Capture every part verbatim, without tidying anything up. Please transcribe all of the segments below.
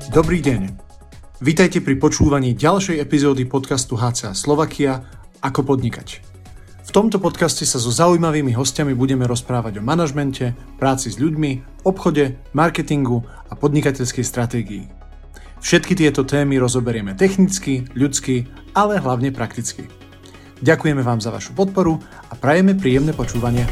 Dobrý deň. Vítajte pri počúvaní ďalšej epizódy podcastu há cé á Slovakia Ako podnikať. V tomto podcaste sa so zaujímavými hostiami budeme rozprávať o manažmente, práci s ľuďmi, obchode, marketingu a podnikateľskej stratégii. Všetky tieto témy rozoberieme technicky, ľudsky, ale hlavne prakticky. Ďakujeme vám za vašu podporu a prajeme príjemné počúvanie.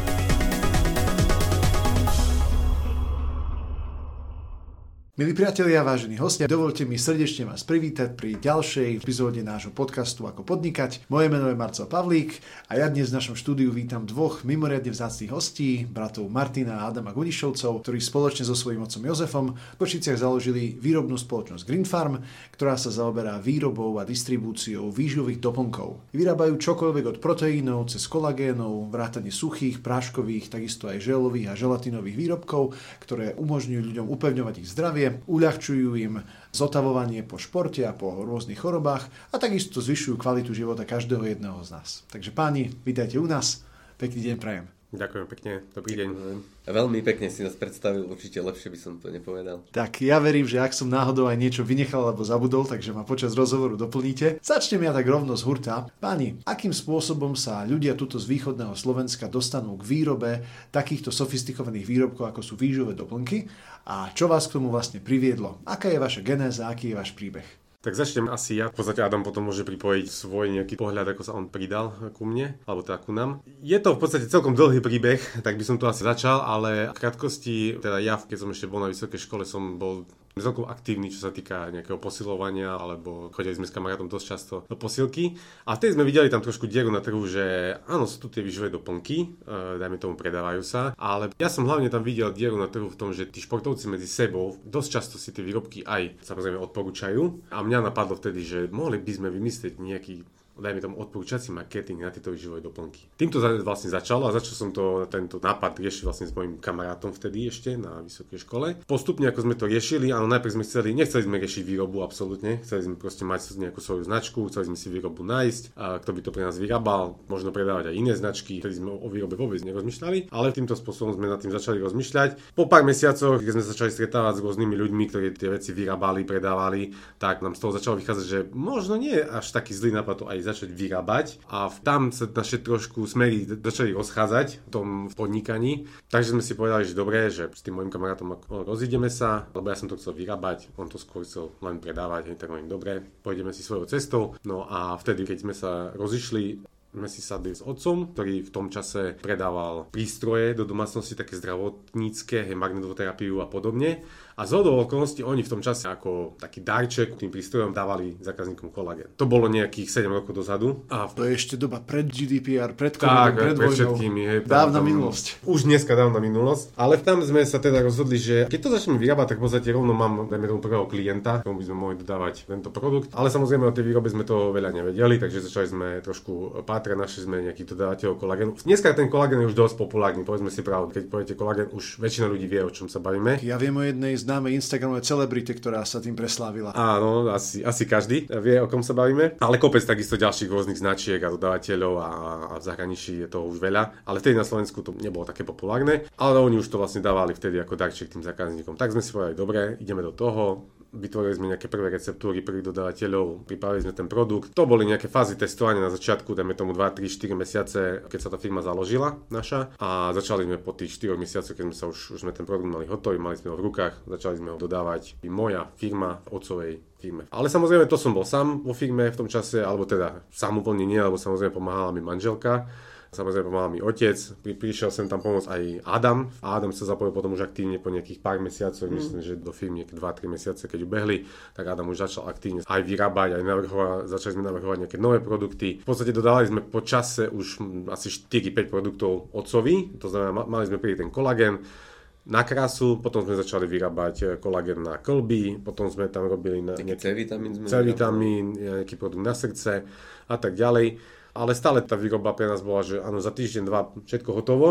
Milí priatelia, vážení hostia, dovolte mi srdečne vás privítať pri ďalšej epizóde nášho podcastu Ako podnikať. Moje meno je Marcel Pavlík a ja dnes v našom štúdiu vítam dvoch mimoriadne vzácnych hostí, bratov Martina a Adama Gudišovcov, ktorí spoločne so svojím otcom Jozefom v Košiciach založili výrobnú spoločnosť Green Farm, ktorá sa zaoberá výrobou a distribúciou výživových doplnkov. Vyrábajú čokoľvek od proteínov cez kolagénov, vrátane suchých, práškových, takisto aj želových a želatinových výrobkov, ktoré umožňujú ľuďom upevňovať ich zdravie, uľahčujú im zotavovanie po športe a po rôznych chorobách a takisto zvyšujú kvalitu života každého jedného z nás. Takže páni, vítajte u nás. Pekný deň prajem. Ďakujem pekne, dobrý deň. A veľmi pekne si nás predstavil, určite lepšie by som to nepovedal. Tak ja verím, že ak som náhodou aj niečo vynechal alebo zabudol, takže ma počas rozhovoru doplníte. Začnem ja tak rovno z hurta. Páni, akým spôsobom sa ľudia tuto z východného Slovenska dostanú k výrobe takýchto sofistikovaných výrobkov, ako sú výživové doplnky a čo vás k tomu vlastne priviedlo? Aká je vaša genéza, aký je váš príbeh? Tak začnem asi ja. V podstate Adam potom môže pripojiť svoj nejaký pohľad, ako sa on pridal ku mne, alebo teda ku nám. Je to v podstate celkom dlhý príbeh, tak by som to asi začal, ale v krátkosti, teda ja, keď som ešte bol na vysokej škole, som bol celkom aktívny, čo sa týka nejakého posilovania, alebo chodili sme s kamarátom dosť často do posilky. A vtedy sme videli tam trošku dieru na trhu, že áno, sú tu tie výživové doplnky, e, dajme tomu, predávajú sa, ale ja som hlavne tam videl dieru na trhu v tom, že tí športovci medzi sebou dosť často si tie výrobky aj samozrejme odporúčajú. A mňa napadlo vtedy, že mohli by sme vymyslieť nejaký, dajme tomu, odporúčací marketing na tieto výživové doplnky. Týmto vlastne začalo a začal som to, tento nápad riešiť vlastne s mojim kamarátom vtedy ešte na vysokej škole. Postupne ako sme to riešili, áno, najprv sme chceli, nechceli sme riešiť výrobu absolútne, chceli sme proste mať nejakú svoju značku, chceli sme si výrobu nájsť, a kto by to pre nás vyrábal, možno predávať aj iné značky, vtedy sme o výrobe vôbec nerozmýšľali, ale týmto spôsobom sme nad tým začali rozmýšľať. Po pár mesiacoch, keď sme sa začali stretávať s rôznymi ľuďmi, ktorí tie veci vyrábali, predávali, tak nám z toho začalo vychádzať, že možno nie až taký zlý nápad to aj začať vyrábať a tam sa naše trošku smery začali rozchádzať v tom podnikaní. Takže sme si povedali, že dobre, že s tým mojim kamarátom rozídeme sa, lebo ja som to chcel vyrábať, on to skôr chcel len predávať, tak hovorím, dobre, pôjdeme si svojou cestou. No a vtedy, keď sme sa rozišli, sme si sadli s otcom, ktorý v tom čase predával prístroje do domácnosti, také zdravotnícke, magnetovú terapiu a podobne. A z hodou okolností oni v tom čase ako taký darček tým prístrojom dávali zákazníkom kolagén. To bolo nejakých sedem rokov dozadu. A to je ešte doba pred gé dé pé er, pred covidom, pred vojnou. Všetkými, hej, dávna minulosť. Už dneska dávna minulosť. Ale tam sme sa teda rozhodli, že keď to začneme vyrábať, tak v podstate rovno mám, dajme tomu, prvého klienta, komu by sme mohli dodávať tento produkt. Ale samozrejme o tej výrobe sme toho veľa nevedeli, takže začali sme trošku pátrať, našli sme nejakých dodávateľov kolagénu. Dneska ten kolagén je už dosť populárny, povedzme si pravdu. Keď poviete kolagén, už väčšina ľudí vie, o čom sa bavíme. Ja viem o jednej známej Instagramovej celebrite, ktorá sa tým preslávila. Áno, asi, asi každý vie, o kom sa bavíme. Ale kopec takisto ďalších rôznych značiek a dodávateľov a, a v zahraničí je toho už veľa. Ale vtedy na Slovensku to nebolo také populárne. Ale oni už to vlastne dávali vtedy ako darček tým zákazníkom. Tak sme si povedali, dobre, ideme do toho. Vytvorili sme nejaké prvé receptúry prvých dodávateľov, pripravili sme ten produkt. To boli nejaké fázy testovania na začiatku, dajme tomu dva, tri, štyri mesiace, keď sa tá firma založila naša. A začali sme po tých štyroch mesiacoch, keď sme sa už, už sme ten produkt mali hotový, mali sme ho v rukách, začali sme ho dodávať moja firma v otcovej firme. Ale samozrejme to som bol sám vo firme v tom čase, alebo teda sám úplne nie, alebo samozrejme pomáhala mi manželka. Samozrejme pomáhal mi otec, Pri, prišiel sem tam pomôcť aj Adam a Adam sa zapojil potom už aktívne po nejakých pár mesiacoch, mm. myslím, že do firmy nejaké dva tri mesiace, keď ubehli, tak Adam už začal aktívne aj vyrábať, aj navrhovať, začali sme navrhovať nejaké nové produkty. V podstate dodávali sme po čase už asi štyri päť produktov otcovi, to znamená, mali sme pri ten kolagén na krásu, potom sme začali vyrábať kolagén na kĺby, potom sme tam robili na nejaký C-vitamín, C-vitamín, nejaký produkt na srdce a tak ďalej. Ale stále tá výroba pre nás bola, že áno, za týždeň, dva všetko hotovo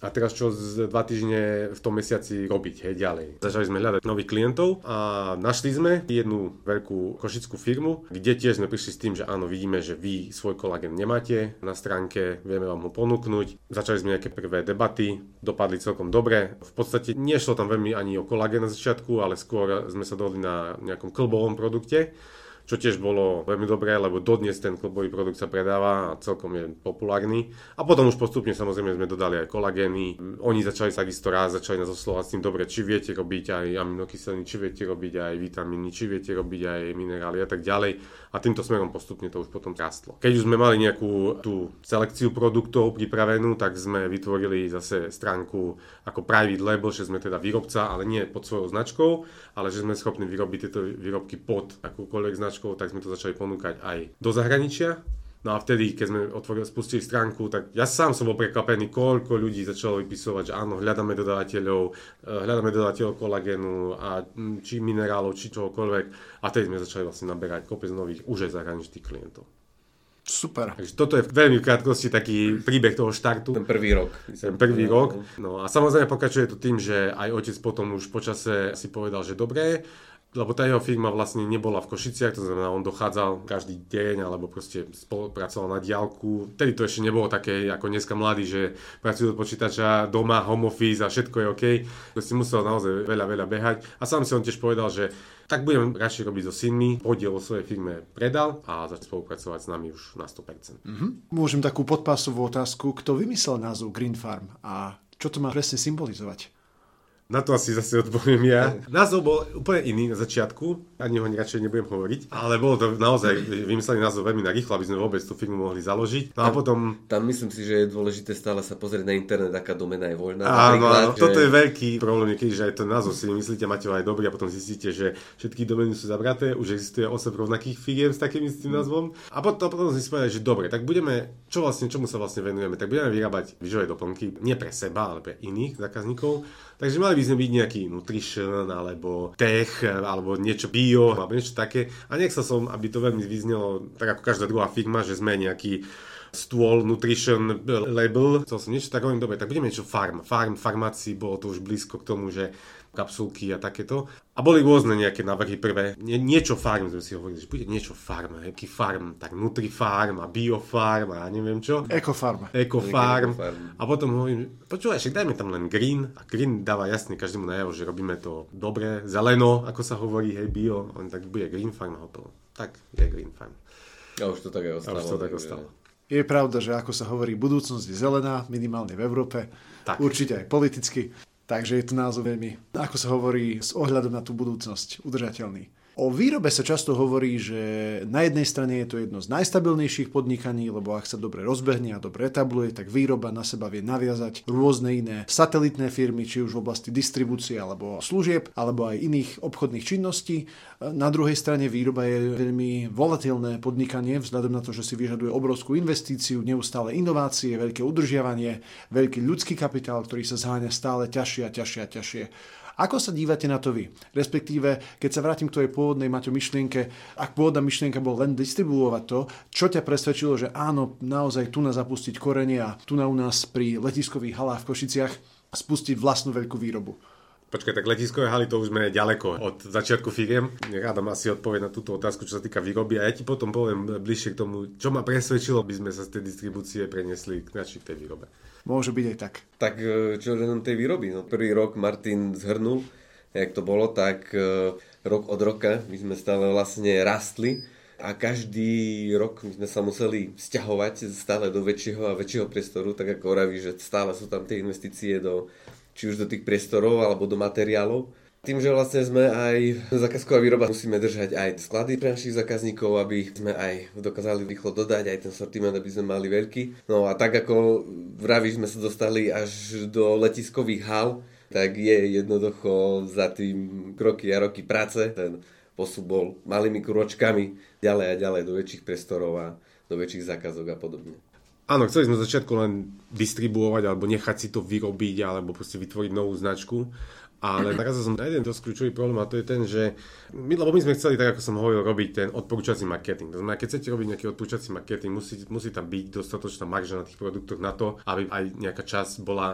a teraz čo z dva týždne v tom mesiaci robiť, hej, ďalej. Začali sme hľadať nových klientov a našli sme jednu veľkú košickú firmu, kde tiež sme prišli s tým, že áno, vidíme, že vy svoj kolagén nemáte na stránke, vieme vám ho ponúknuť. Začali sme nejaké prvé debaty, dopadli celkom dobre. V podstate nešlo tam veľmi ani o kolagén na začiatku, ale skôr sme sa dohodli na nejakom klbovom produkte, čo tiež bolo veľmi dobré, lebo dodnes ten klbový produkt sa predáva a celkom je populárny. A potom už postupne samozrejme sme dodali aj kolagény. Oni začali takisto raz, začali nás oslovať s tým, dobre, či viete robiť aj aminokyseliny, či viete robiť aj vitamíny, či viete robiť aj minerály a tak ďalej. A týmto smerom postupne to už potom rastlo. Keď už sme mali nejakú tú selekciu produktov pripravenú, tak sme vytvorili zase stránku ako private label, že sme teda výrobca, ale nie pod svojou značkou, ale že sme schopní vyrobiť tieto výrobky pod akúkoľvek značkou, tak sme to začali ponúkať aj do zahraničia. No a vtedy, keď sme otvorili, spustili stránku, tak ja sám som bol prekvapený, koľko ľudí začalo vypisovať, že áno, hľadáme dodávateľov, hľadáme dodávateľov kolagénu a či minerálov, či čohokoľvek. A vtedy sme začali vlastne naberať kopec nových už aj zahraničných klientov. Super. Takže toto je veľmi v krátkosti taký príbeh toho štartu. Ten prvý rok. Ten prvý rok. No a samozrejme pokračuje to tým, že aj otec potom už počase si povedal, že dobré, lebo tá jeho firma vlastne nebola v Košiciach, to znamená, on dochádzal každý deň, alebo proste spolupracoval na diaľku. Vtedy to ešte nebolo také, ako dneska mladí, že pracujú od počítača doma, home office a všetko je OK. Proste musel naozaj veľa, veľa behať. A sám si on tiež povedal, že tak budem radšej robiť so synmi, podiel vo svojej firme predal a začal spolupracovať s nami už na sto percent. Mm-hmm. Môžem takú podpásovú otázku, kto vymyslel názov Green Farm a čo to má presne symbolizovať? Na to asi zase odpoviem ja. Názov bol úplne iný na začiatku, ani ho radšej nebudem hovoriť, ale bolo to naozaj vymyslený názov veľmi narýchlo, aby sme vôbec tú firmu mohli založiť. No a potom... Tam myslím si, že je dôležité stále sa pozrieť na internet, aká domena je voľná. Áno, áno, že... toto je veľký problém, keď aj ten názov si myslíte, máte ho aj dobrý a potom zistíte, že všetky domény sú zabraté, už existuje osem rovnakých firiem s takým istým názvom. A potom, potom si povedať, že dobre, tak budeme, čo vlastne, čomu sa vlastne venujeme, tak budeme vyrábať výživové doplnky, nie pre seba, ale pre iných zákazníkov. Takže mali by sme byť nejaký nutrition, alebo tech, alebo niečo bio, alebo niečo také. A nechcel som, aby to veľmi vyznelo, tak ako každá druhá firma, že sme nejaký stôl, nutrition label. Chcel som niečo tak, hovorím, dobre, tak budeme niečo farm. Farm, farmácii, bolo to už blízko k tomu, že kapsulky a takéto. A boli rôzne nejaké návrhy prvé. Nie, niečo farm, sme si hovorili, že bude niečo farm. Aký farm? Tak Nutrifarm a Biofarm a neviem čo. Ecofarm. Ecofarm. A potom hovorím, počúvaj, však dajme tam len green. A green dáva jasne každému najavo, že robíme to dobre, zeleno, ako sa hovorí, hej, bio. On tak bude Green Farm a hotovo. Tak je Green Farm. A už to tak aj ostalo. A už to tak ostalo. Je pravda, že ako sa hovorí, budúcnosť je zelená, minimálne v Európe. Tak. Určite aj politicky. Takže je to názov veľmi, ako sa hovorí, s ohľadom na tú budúcnosť, udržateľný. O výrobe sa často hovorí, že na jednej strane je to jedno z najstabilnejších podnikaní, lebo ak sa dobre rozbehne a dobre etabluje, tak výroba na seba vie naviazať rôzne iné satelitné firmy, či už v oblasti distribúcie alebo služieb, alebo aj iných obchodných činností. Na druhej strane výroba je veľmi volatilné podnikanie, vzhľadom na to, že si vyžaduje obrovskú investíciu, neustále inovácie, veľké udržiavanie, veľký ľudský kapitál, ktorý sa zháňa stále ťažšie a ťažšie a ťažšie. Ako sa dívate na to vy? Respektíve, keď sa vrátim k tvojej pôvodnej, Maťo, myšlienke, ak pôvodná myšlienka bol len distribuovať to, čo ťa presvedčilo, že áno, naozaj tu na zapustiť korene a tu na u nás pri letiskových halách v Košiciach spustiť vlastnú veľkú výrobu? Počkaj, tak letiskové haly, to už sme ďaleko od začiatku firiem. Adam asi odpovie na túto otázku, čo sa týka výroby a ja ti potom poviem bližšie k tomu, čo ma presvedčilo, by sme sa z tej distribúcie preniesli k našej tej výrobe. Môže byť aj tak. Tak čo len tej výroby? No, prvý rok Martin zhrnul, jak to bolo, tak rok od roka my sme stále vlastne rastli a každý rok my sme sa museli sťahovať stále do väčšieho a väčšieho priestoru, tak ako hovorí, že stále sú tam tie investície do či už do tých priestorov alebo do materiálov. Tým, že vlastne sme aj zákazková výroba, musíme držať aj sklady pre našich zákazníkov, aby sme aj dokázali rýchlo dodať aj ten sortiment, aby sme mali veľký. No a tak ako vravíš, sme sa dostali až do letiskových hal, tak je jednoducho za tým kroky a roky práce. Ten postup bol malými krôčkami ďalej a ďalej do väčších priestorov a do väčších zákazok a podobne. Áno, chceli sme začiatku len distribuovať alebo nechať si to vyrobiť alebo proste vytvoriť novú značku, ale narazil som na jeden dosť kľúčový problém a to je ten, že my, lebo my sme chceli, tak ako som hovoril, robiť ten odporúčací marketing. To znamená, keď chcete robiť nejaký odporúčací marketing, musí, musí tam byť dostatočná marža na tých produktoch na to, aby aj nejaká časť bola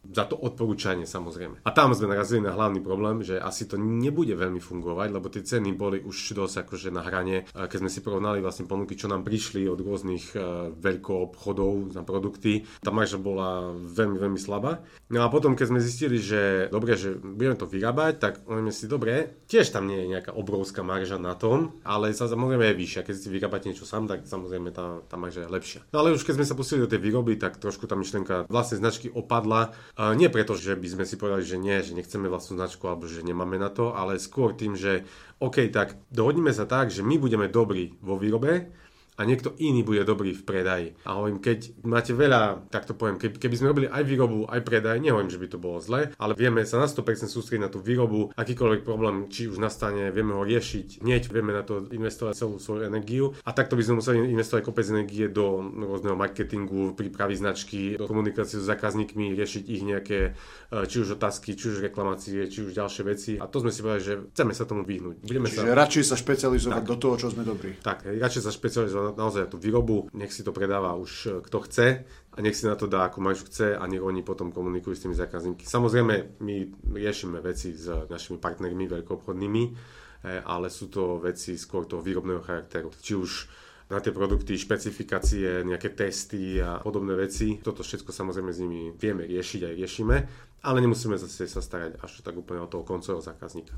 za to odporúčanie samozrejme. A tam sme narazili na hlavný problém, že asi to nebude veľmi fungovať, lebo tie ceny boli už dosť akože na hrane. Keď sme si porovnali vlastne ponuky, čo nám prišli od rôznych veľkoobchodov na produkty, tá marža bola veľmi, veľmi slabá. No a potom, keď sme zistili, že dobre, že budeme to vyrábať, tak hovoríme si, dobre, tiež tam nie je nejaká obrovská marža na tom, ale samozrejme je vyššia. Keď si vyrábate niečo sám, tak samozrejme tá, tá marža je lepšia. No ale už keď sme sa pustili do tej výroby, tak trošku tá myšlienka vlastnej značky opadla. A nie preto, že by sme si povedali, že nie, že nechceme vlastnú značku alebo že nemáme na to, ale skôr tým, že OK, tak dohodnime sa tak, že my budeme dobrí vo výrobe a niekto iný bude dobrý v predaji. A hovorím, keď máte veľa, tak to poviem, keby, keby sme robili aj výrobu, aj predaj, nehovorím, že by to bolo zle, ale vieme sa na sto percent sústrediť na tú výrobu, akýkoľvek problém, či už nastane, vieme ho riešiť hneď, vieme na to investovať celú svoju energiu a takto by sme museli investovať kopec energie do rôzneho marketingu, prípravy značky, do komunikácie s zákazníkmi, riešiť ich nejaké, či už otázky, či už reklamácie, či už ďalšie veci. A to sme si povedali, že chceme sa tomu vyhnúť. Budeme Čiže sa... radšej sa špecializovať tak. do toho, čo sme dobrí. Tak, radšej sa špecializovať naozaj tú výrobu, nech si to predáva už kto chce a nech si na to dá, ako majú chce a nech oni potom komunikujú s tými zákazníkmi. Samozrejme, my riešime veci s našimi partnermi veľkoobchodnými, ale sú to veci skôr toho výrobného charakteru. Či už na tie produkty, špecifikácie, nejaké testy a podobné veci. Toto všetko samozrejme s nimi vieme riešiť aj riešime, ale nemusíme zase sa starať až tak úplne o toho koncového zákazníka.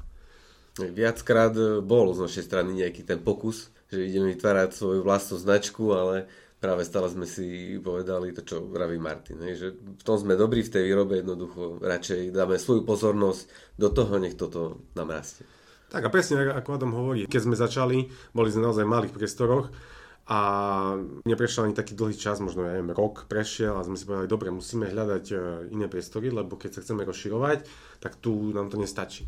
Viackrát bol z našej strany nejaký ten pokus, že ideme vytvárať svoju vlastnú značku, ale práve stále sme si povedali to, čo vraví Martin. Hej, že v tom sme dobrí v tej výrobe, jednoducho radšej dáme svoju pozornosť do toho, nech toto nám rastie. Tak a presne ako Adam hovorí, keď sme začali, boli sme naozaj v malých priestoroch a neprešiel ani taký dlhý čas, možno ja neviem, rok prešiel a sme si povedali, dobre, musíme hľadať iné priestory, lebo keď sa chceme rozširovať, tak tu nám to nestačí.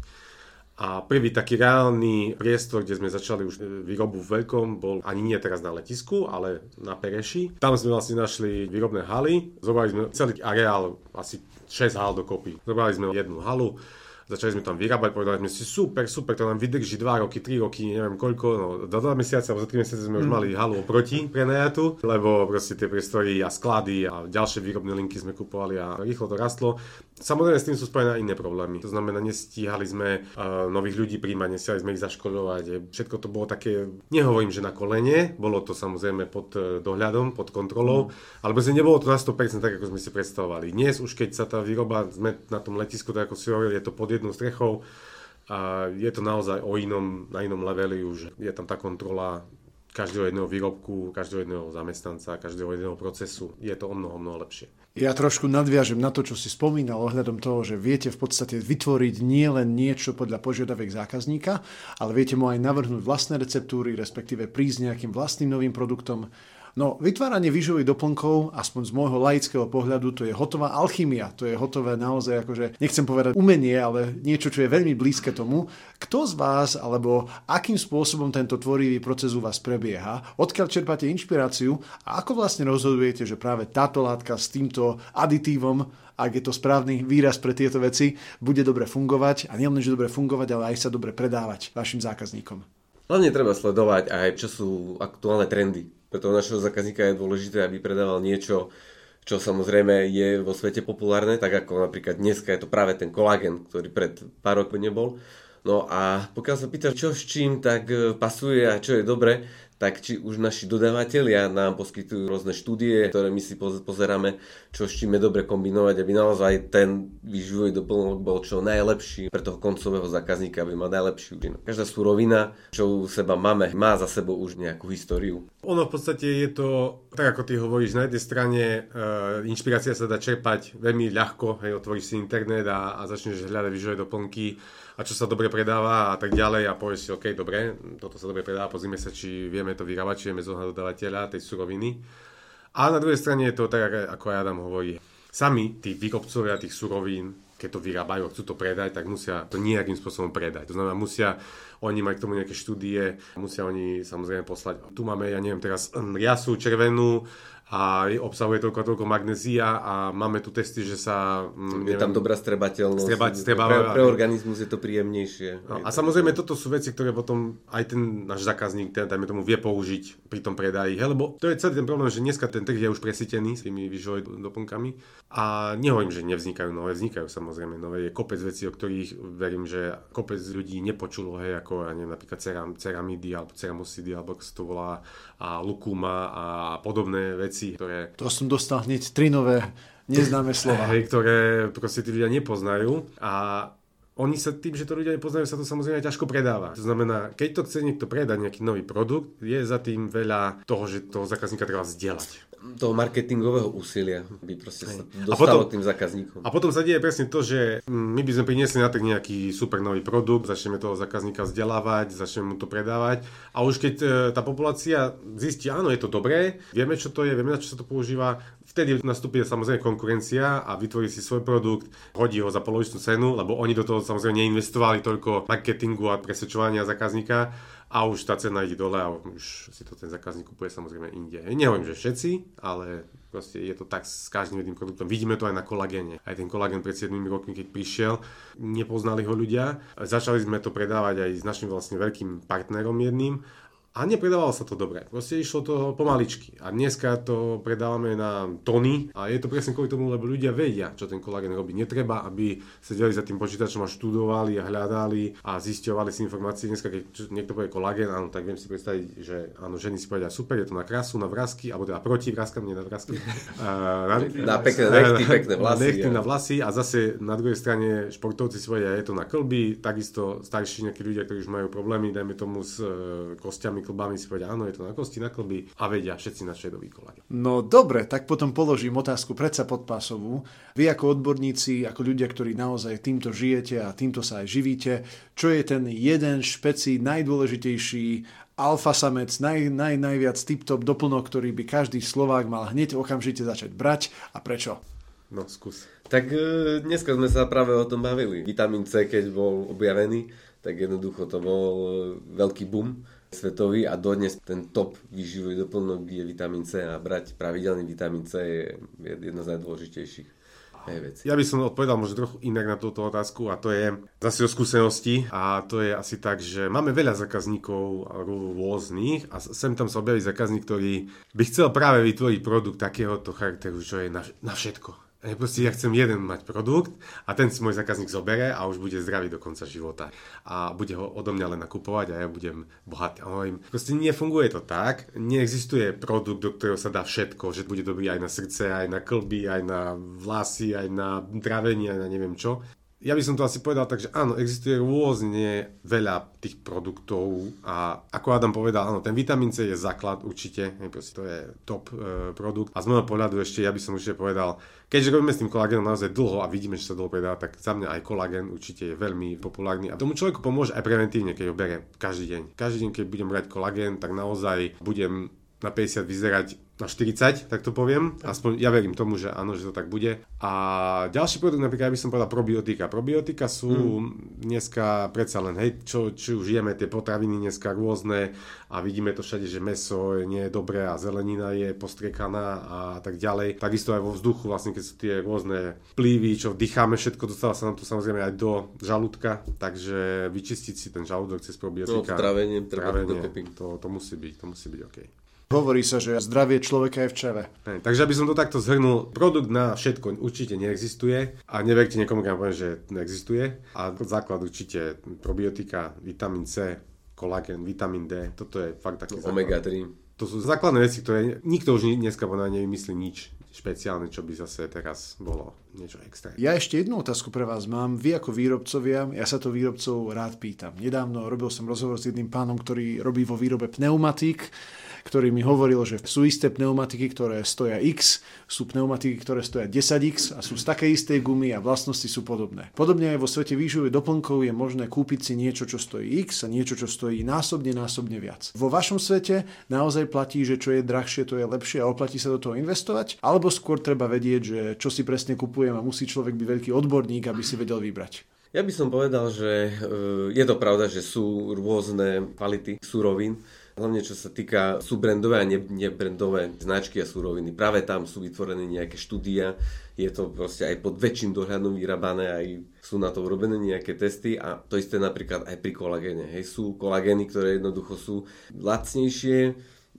A prvý taký reálny priestor, kde sme začali už výrobu v veľkom, bol ani nie teraz na letisku, ale na Pereši. Tam sme vlastne našli výrobné haly, zobrali sme celý areál, asi šesť hal dokopy. Zobrali sme jednu halu, začali sme tam vyrábať, povedali sme si super, super, to nám vydrží dva roky, tri roky, neviem koľko, no do dva mesiace, alebo za tri mesiace sme už mali halu oproti prenajatú, lebo proste tie priestory a sklady a ďalšie výrobné linky sme kupovali a rýchlo to rastlo. Samozrejme s tým sú spojené iné problémy. To znamená, nestíhali sme uh, nových ľudí príjmať, nestíhali sme ich zaškolovať. Všetko to bolo také, nehovorím, že na kolene, bolo to samozrejme pod uh, dohľadom, pod kontrolou, mm. ale proste nebolo to na sto percent tak, ako sme si predstavovali. Dnes už keď sa tá výroba, sme na tom letisku, tak ako si hovorili, je to pod jednou strechou a je to naozaj o inom, na inom leveli už. Je tam tá kontrola každého jedného výrobku, každého jedného zamestnanca, každého jedného procesu. Je to o mnoho, mnoho lepšie. Ja trošku nadviažem na to, čo si spomínal ohľadom toho, že viete v podstate vytvoriť nie len niečo podľa požiadaviek zákazníka, ale viete mu aj navrhnúť vlastné receptúry, respektíve prísť nejakým vlastným novým produktom. No, vytváranie výživových doplnkov, aspoň z môjho laického pohľadu, to je hotová alchymia, to je hotové naozaj, akože, nechcem povedať umenie, ale niečo, čo je veľmi blízke tomu. Kto z vás, alebo akým spôsobom tento tvorivý proces u vás prebieha, odkiaľ čerpáte inšpiráciu a ako vlastne rozhodujete, že práve táto látka s týmto aditívom, ak je to správny výraz pre tieto veci, bude dobre fungovať a nielen, že dobre fungovať, ale aj sa dobre predávať vašim zákazníkom. Hlavne treba sledovať aj, čo sú aktuálne trendy. Preto našeho zákazníka je dôležité, aby predával niečo, čo samozrejme je vo svete populárne, tak ako napríklad dneska je to práve ten kolágen, ktorý pred pár rokov nebol. No a pokiaľ sa pýtaš, čo s čím tak pasuje a čo je dobre, tak či už naši dodávatelia nám poskytujú rôzne štúdie, ktoré my si pozeráme, čo s čím je dobre kombinovať, aby naozaj ten výživový doplnok bol čo najlepší pre toho koncového zákazníka, aby mal najlepší účinok. Každá surovina, čo u seba máme, má za sebou už nejakú históriu. Ono v podstate je to, tak ako ty hovoríš, na jednej strane e, inšpirácia sa dá čerpať veľmi ľahko, hej, otvoríš si internet a, a začneš hľadať výživové doplnky a čo sa dobre predáva a tak ďalej a povieš si, OK, dobre, toto sa dobre predáva, pozrime sa, či vieme to vyrábať, či vieme zohnať dodávateľa tej suroviny. A na druhej strane je to tak, ako aj Adam hovorí. Sami tí výrobcovia tých surovín, keď to vyrábajú a chcú to predať, tak musia to nejakým spôsobom predať. To znamená, musia oni mať k tomu nejaké štúdie, musia oni samozrejme poslať. Tu máme, ja neviem teraz, riasu červenú a obsahuje toľko a toľko magnézia a máme tu testy, že sa... Mm, je neviem, tam dobrá strebateľnosť. Streba, streba, pre, pre organizmus je to príjemnejšie. No, a samozrejme toto sú veci, ktoré potom aj ten náš zákazník, ten, dajme tomu, vie použiť pri tom predaji. He, lebo to je celý ten problém, že dneska ten trh je už presýtený s tými výživovými doplnkami a nehovorím, že nevznikajú nové, vznikajú samozrejme nové. Je kopec vecí, o ktorých verím, že kopec ľudí nepočulo, hej, ako ja neviem, napríklad ceram, ceramidy alebo ceramosidy, alebo ako sa to volá, a lukuma a podobné veci, ktoré... To som dostal hneď tri nové neznáme slova. Hej, ktoré proste tí ľudia nepoznajú a oni sa tým, že to ľudia nepoznajú, sa to samozrejme ťažko predáva. To znamená, keď to chce niekto predať nejaký nový produkt, je za tým veľa toho, že toho zákazníka treba vzdelať. Toho marketingového úsilia by proste sa dostalo potom, tým zákazníkom. A potom sa deje presne to, že my by sme priniesli na trh nejaký super nový produkt, začneme toho zákazníka vzdelávať, začneme mu to predávať a už keď tá populácia zistí, áno, je to dobré, vieme, čo to je, vieme, na čo sa to používa, vtedy nastúpi samozrejme konkurencia a vytvorí si svoj produkt, hodí ho za polovičnú cenu, lebo oni do toho samozrejme neinvestovali toľko marketingu a presvedčovania zákazníka a už tá cena ide dole a už si to ten zákazník kupuje samozrejme inde. Nehovorím, že všetci, ale proste je to tak s každým jedným produktom. Vidíme to aj na kolagéne. Aj ten kolagén pred siedmimi rokmi, keď prišiel, nepoznali ho ľudia. Začali sme to predávať aj s našim vlastne veľkým partnerom jedným. A nepredávalo sa to dobre. Proste išlo to pomaličky. A dneska to predávame na tony a je to presne kvôli tomu, lebo ľudia vedia, čo ten kolagén robí. Netreba, aby sedeli za tým počítačom a študovali a hľadali a zisťovali si informácie. Dneska, keď niekto povie kolagén, áno, tak viem si predstaviť, že áno, ženy si povedia super, je to na krásu, na vrásky, alebo teda proti vráskam, nie na vrásky. na, na pekné nechty, pekné vlasy. Nechty na vlasy a zase na druhej strane športovci si povedia, je to na kĺby, takisto starší nejakí ľudia, ktorí už majú problémy, dajme tomu s e, kostiami, klbami si povedia, áno, je to na kosti, na klby a vedia všetci na šedový kolagén. No dobre, tak potom položím otázku predsa podpásovú. Vy ako odborníci, ako ľudia, ktorí naozaj týmto žijete a týmto sa aj živíte, čo je ten jeden špeci najdôležitejší alfa samec, naj, naj, najviac tip-top doplnok, ktorý by každý Slovák mal hneď okamžite začať brať a prečo? No, skús. Tak dneska sme sa práve o tom bavili. Vitamín C, keď bol objavený, tak jednoducho to bol veľký boom svetový a dodnes ten top výživový doplnok je vitamín C a brať pravidelný vitamín C je jedna z najdôležitejších vecí. Ja by som odpovedal možno trochu inak na túto otázku a to je zase o skúsenosti a to je asi tak, že máme veľa zákazníkov rôznych a sem tam sa objaví zákazník, ktorý by chcel práve vytvoriť produkt takéhoto charakteru, čo je na, na všetko. Ja proste ja chcem jeden mať produkt a ten si môj zákazník zobere a už bude zdravý do konca života. A bude ho odo mňa len nakupovať a ja budem bohatý. A hovorím, proste nefunguje to tak. Neexistuje produkt, do ktorého sa dá všetko, že bude dobrý aj na srdce, aj na kĺby, aj na vlasy, aj na trávenie, aj na neviem čo. Ja by som to asi povedal tak, že áno, existuje rôzne veľa tých produktov a ako Adam povedal, áno, ten vitamín C je základ určite, proste to je top e, produkt a z môjho pohľadu ešte, ja by som určite povedal, keďže robíme s tým kolagénom naozaj dlho a vidíme, že sa dlho predáva, tak za mňa aj kolagén určite je veľmi populárny a tomu človeku pomôže aj preventívne, keď ho bere každý deň. Každý deň, keď budem brať kolagén, tak naozaj budem na päťdesiat vyzerať na štyridsať, tak to poviem. Aspoň ja verím tomu, že áno, že to tak bude. A ďalší produkt, napríklad, ja by som povedal probiotika. Probiotika sú mm. dneska predsa len, hej, čo, čo už jeme, tie potraviny dneska rôzne a vidíme to všade, že mäso nie je dobré a zelenina je postriekaná a tak ďalej. Takisto aj vo vzduchu, vlastne, keď sú tie rôzne plívy, čo dýcháme, všetko dostáva sa nám to samozrejme aj do žalúdka, takže vyčistiť si ten žalúdok cez probiotika. No, trávenie, trávenie to, to musí byť, to musí byť OK. Hovorí sa, že zdravie človeka je v čreve. Hej, takže aby som to takto zhrnul, produkt na všetko určite neexistuje a neverte niekomu, keď poviem, že neexistuje. A základ určite probiotika, vitamín C, kolagén, vitamín D, toto je fakt taký základ. omega tri. To sú základné veci, ktoré nikto už dneska nevymyslí nič špeciálne, čo by zase teraz bolo niečo extra. Ja ešte jednu otázku pre vás mám. Vy ako výrobcovia, ja sa to výrobcov rád pýtam. Nedávno robil som rozhovor s jedným pánom, ktorý robí vo výrobe pneumatík, ktorý mi hovoril, že sú isté pneumatiky, ktoré stoja X, sú pneumatiky, ktoré stoja desať X a sú z takej istej gumy a vlastnosti sú podobné. Podobne aj vo svete výživových doplnkov je možné kúpiť si niečo, čo stojí X a niečo, čo stojí násobne, násobne viac. Vo vašom svete naozaj platí, že čo je drahšie, to je lepšie a oplatí sa do toho investovať, alebo skôr treba vedieť, že čo si presne kupujem a musí človek byť veľký odborník, aby si vedel vybrať. Ja by som povedal, že je to pravda, že sú rôzne kvality surovín. Hlavne čo sa týka súbrandové a nebrandové značky a suroviny. Práve tam sú vytvorené nejaké štúdia, je to proste aj pod väčším dohľadom vyrábané, aj sú na to urobené nejaké testy a to isté napríklad aj pri kolagéne. Hej, sú kolagény, ktoré jednoducho sú lacnejšie,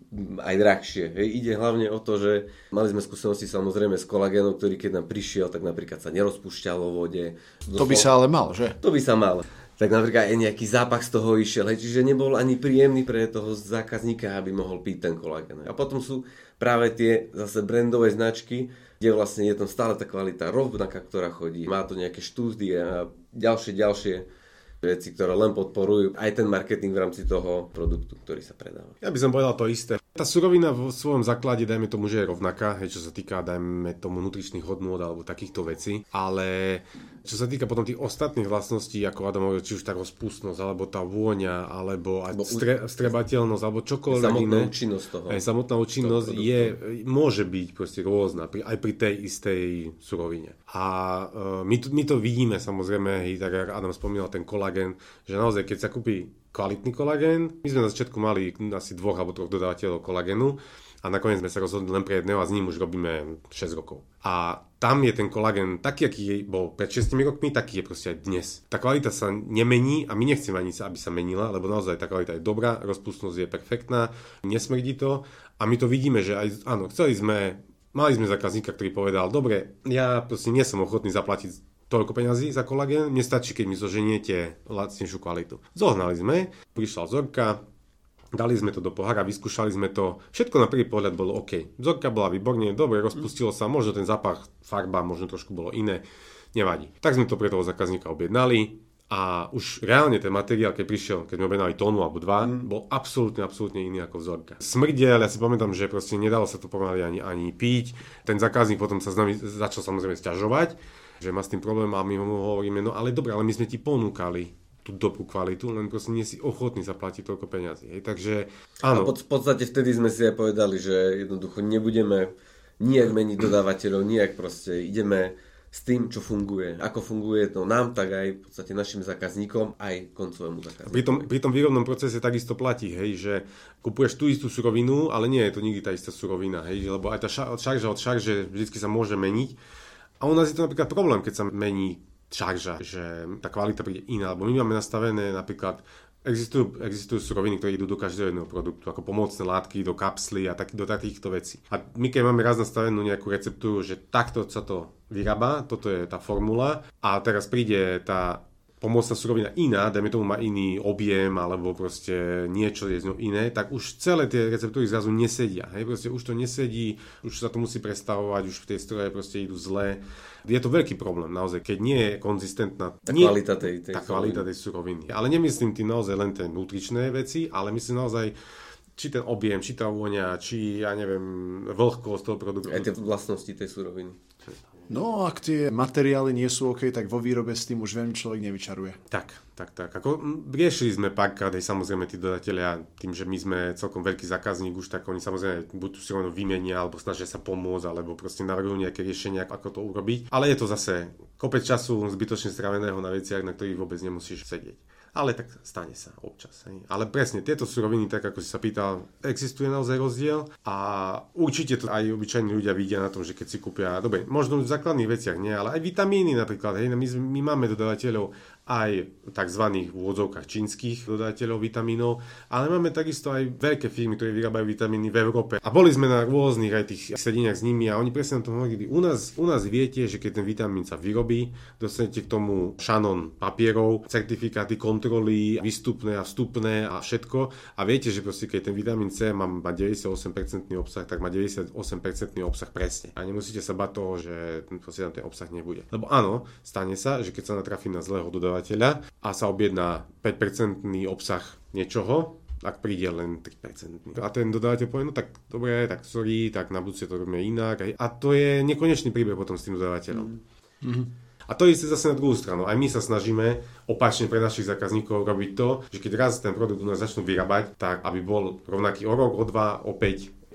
aj drahšie. Hej. Ide hlavne o to, že mali sme skúsenosti samozrejme s kolagénom, ktorý keď nám prišiel, tak napríklad sa nerozpúšťal vo vode. To by sa ale mal, že? To by sa mal. Tak napríklad aj nejaký zápach z toho išiel, hej. Čiže nebol ani príjemný pre toho zákazníka, aby mohol piť ten kolagén. A potom sú práve tie zase brandové značky, kde vlastne je tam stále tá kvalita rovnaká, ktorá chodí. Má to nejaké štúdie a ďalšie, ďalšie veci, ktoré len podporujú aj ten marketing v rámci toho produktu, ktorý sa predáva. Ja by som povedal to isté. Tá surovina vo svojom základe, dajme tomu, že je rovnaká, hej, čo sa týka, dajme tomu, nutričných hodnôt alebo takýchto vecí, ale čo sa týka potom tých ostatných vlastností, ako Adam hovoril, či už tá rozpustnosť, alebo tá vôňa, alebo aj stre, strebateľnosť, alebo čokoľvek samotná iné. účinnosť toho. Aj samotná účinnosť je, môže byť proste rôzna, aj pri tej istej surovine. A uh, my, my to vidíme samozrejme, hej, tak ako Adam spomínal, ten kolagén, že naozaj, keď sa kúpi kvalitný kolagén, my sme na začiatku mali asi dvoch alebo troch dodávateľov kolagénu a nakoniec sme sa rozhodli len pre jedného a s ním už robíme šesť rokov. A tam je ten kolagén taký, aký bol pred šesť rokmi, taký je proste aj dnes. Tá kvalita sa nemení a my nechceme ani sa, aby sa menila, lebo naozaj tá kvalita je dobrá, rozpustnosť je perfektná, nesmrdí to a my to vidíme, že aj, áno, chceli sme, mali sme zákazníka, ktorý povedal, dobre, ja proste nie som ochotný zaplatiť toľko peňazí za kolagén, mne stačí, keď mi zoženiete lacnejšiu kvalitu. Zohnali sme, prišla vzorka, dali sme to do pohára, vyskúšali sme to, všetko na prvý pohľad bolo OK. Vzorka bola výborne, dobre, rozpustilo sa, možno ten zápach, farba, možno trošku bolo iné, nevadí. Tak sme to pre toho zákazníka objednali a už reálne ten materiál, keď prišiel, keď sme objednali tónu alebo dva, mm. bol absolútne, absolútne iný ako vzorka. Smrdel, ja si pamätám, že proste nedalo sa to pomaly ani, ani piť, ten zákazník potom sa s nami začal samozrejme sťažovať, že má s tým problém a my mu hovoríme, no ale dobre, ale my sme ti ponúkali tú dobrú kvalitu, len proste nie si ochotný zaplatiť toľko peňazí. Hej. Takže áno. A v podstate vtedy sme si aj povedali, že jednoducho nebudeme nijak meniť dodávateľov, nijak proste ideme s tým, čo funguje. Ako funguje to nám, tak aj v podstate našim zákazníkom, aj koncovému zákazníku. Pri tom, pri tom výrobnom procese takisto platí, hej, že kupuješ tú istú surovinu, ale nie je to nikdy tá istá surovina, hej, lebo aj tá šarža od šarže vždy sa môže meniť. A u nás je to napríklad problém, keď sa mení šarža, že tá kvalita príde iná, lebo my máme nastavené napríklad, existujú, existujú suroviny, ktoré idú do každého jedného produktu, ako pomocné látky, do kapsly a tak, do takýchto vecí. A my keď máme raz nastavenú nejakú receptúru, že takto sa to vyrába, toto je tá formula a teraz príde tá pomocná surovina iná, dajme tomu má iný objem alebo proste niečo je z ňou iné, tak už celé tie receptúry zrazu nesedia. Hej? Proste už to nesedí, už sa to musí prestavovať, už v tej stroje proste idú zle. Je to veľký problém naozaj, keď nie je konzistentná tá nie, kvalita tej, tej tá kvalita tej suroviny. Ale nemyslím tým naozaj len tie nutričné veci, ale myslím naozaj či ten objem, či tá vôňa, či ja neviem, vlhkosť toho produktu. Aj tie vlastnosti tej suroviny. No, ak tie materiály nie sú OK, tak vo výrobe s tým už veľmi človek nevyčaruje. Tak, tak, tak. Ako, riešili sme párkrát, aj samozrejme tí dodatelia, tým, že my sme celkom veľký zákazník už, tak oni samozrejme buď tu si rovno vymenia, alebo snažia sa pomôcť, alebo proste navrhujú nejaké riešenia, ako to urobiť. Ale je to zase kopec času zbytočne straveného na veciach, na ktorých vôbec nemusíš sedieť. Ale tak stane sa občas. Hej. Ale presne, tieto suroviny, tak ako si sa pýtal, existuje naozaj rozdiel a určite to aj obyčajní ľudia vidia na tom, že keď si kúpia, dobre, možno v základných veciach nie, ale aj vitamíny napríklad, hej, my, my máme dodávateľov aj tzv. V úvodzovkách čínskych dodávateľov vitamínov, ale máme takisto aj veľké firmy, ktoré vyrábajú vitamíny v Európe. A boli sme na rôznych aj tých sedeniach s nimi a oni presne na tom hovorili, u nás, u nás viete, že keď ten vitamín sa vyrobí, dostanete k tomu šanón papierov, certifikáty, kontroly, výstupné a vstupné a všetko. A viete, že proste keď ten vitamín C má deväťdesiatosem percent obsah, tak má deväťdesiatosem percent obsah presne. A nemusíte sa bať toho, že proste tam ten obsah nebude. Lebo áno, stane sa, že keď sa natrafí na zlého dodávateľa a sa objedná päť percent obsah niečoho, ak príde len tri percent. A ten dodávateľ povie, no tak dobre, tak sorry, tak na budúce to robíme inak. A to je nekonečný príbeh potom s tým dodávateľom. Mm-hmm. A to je zase na druhú stranu. Aj my sa snažíme opačne pre našich zákazníkov robiť to, že keď raz ten produkt u nás začnú vyrábať, tak aby bol rovnaký o rok, o dva, o päť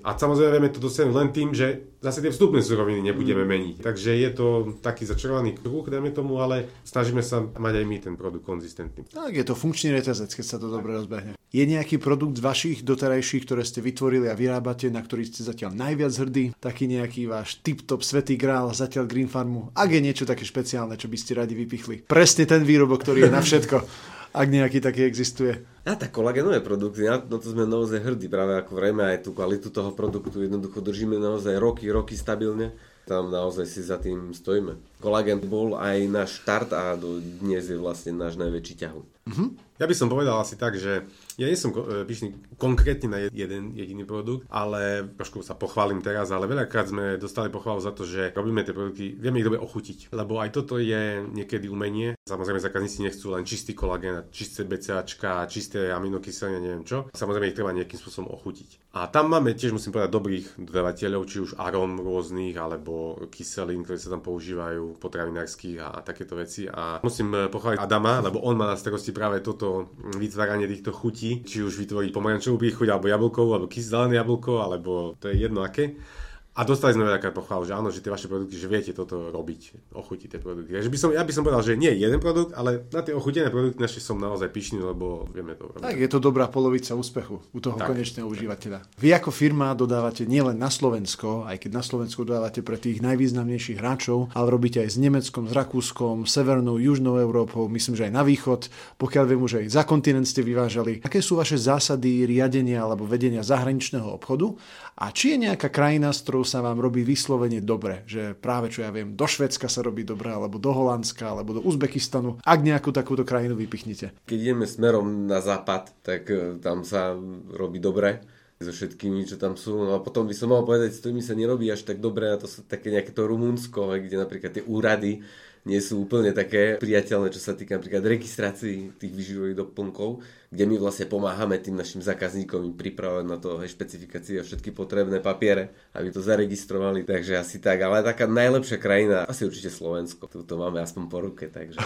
A samozrejme vieme to dosiahnuť len tým, že zase tie vstupné suroviny nebudeme meniť. Takže je to taký začarovaný kruh, dajme tomu, ale snažíme sa mať aj my ten produkt konzistentný. Tak je to funkčný reťazec, keď sa to dobre rozbehne. Je nejaký produkt z vašich doterajších, ktoré ste vytvorili a vyrábate, na ktorý ste zatiaľ najviac hrdí? Taký nejaký váš tip-top svätý grál zatiaľ Green Farmu? Ak je niečo také špeciálne, čo by ste radi vypichli? Presne ten výrobok, ktorý je na všetko. Ak nejaký taký existuje. A tak kolagénové produkty, na to sme naozaj hrdí, práve ako vrejme aj tú kvalitu toho produktu, jednoducho držíme naozaj roky, roky stabilne. Tam naozaj si za tým stojíme. Kolagén bol aj náš štart a do dnes je vlastne náš najväčší ťahuň. Uh-huh. Ja by som povedal asi tak, že ja nie som pyšný konkrétne na jeden jediný produkt, ale trošku sa pochválim teraz, ale veľakrát sme dostali pochválu za to, že robíme tie produkty, vieme ich dobre ochutiť, lebo aj toto je niekedy umenie. Samozrejme zákazníci nechcú len čistý kolagén, čisté BCAčka, čisté aminokyseliny, neviem čo. Samozrejme ich treba nejakým spôsobom ochutiť. A tam máme tiež, musím povedať, dobrých dodávateľov, či už aróm rôznych, alebo kyselín, ktoré sa tam používajú, potravinárskych a, a takéto veci. A musím pochváliť Adama, lebo on má na starosti práve toto vytváranie týchto chutí, či už vytvoriť pomarančovú príchuť, alebo jablkovú, alebo kys zelené jablko, alebo to je jedno aké. A dostali sme veľakrát pochválu, že áno, že tie vaše produkty, že viete toto robiť, ochutiť tie produkty. Takže by som, ja by som povedal, že nie jeden produkt, ale na tie ochutené produkty naše som naozaj pyšný, lebo vieme to robiť. Tak je to dobrá polovica úspechu u toho tak, konečného tak. Užívateľa. Vy ako firma dodávate nielen na Slovensko, aj keď na Slovensku dodávate pre tých najvýznamnejších hráčov, ale robíte aj s Nemeckom, s Rakúskom, Severnou, Južnou Európou, myslím, že aj na východ, pokiaľ viem, že aj za kontinent ste vyvážali. Aké sú vaše zásady riadenia alebo vedenia zahraničného obchodu? A či je nejaká krajina, s ktorou sa vám robí vyslovene dobre, že práve čo ja viem, do Švédska sa robí dobre, alebo do Holandska, alebo do Uzbekistanu, ak nejakú takúto krajinu vypichnete? Keď ideme smerom na západ, tak tam sa robí dobre so všetkými, čo tam sú. No a potom by som mal povedať, s ktorými sa nerobí až tak dobre, a to sú také nejaké to Rumunsko, kde napríklad tie úrady nie sú úplne také priateľné, čo sa týka napríklad registrácií tých výživových doplnkov, kde my vlastne pomáhame tým našim zákazníkom im pripravovať na to aj špecifikácie a všetky potrebné papiere, aby to zaregistrovali, takže asi tak. Ale taká najlepšia krajina, asi určite Slovensko. Tu to máme aspoň po ruke, takže...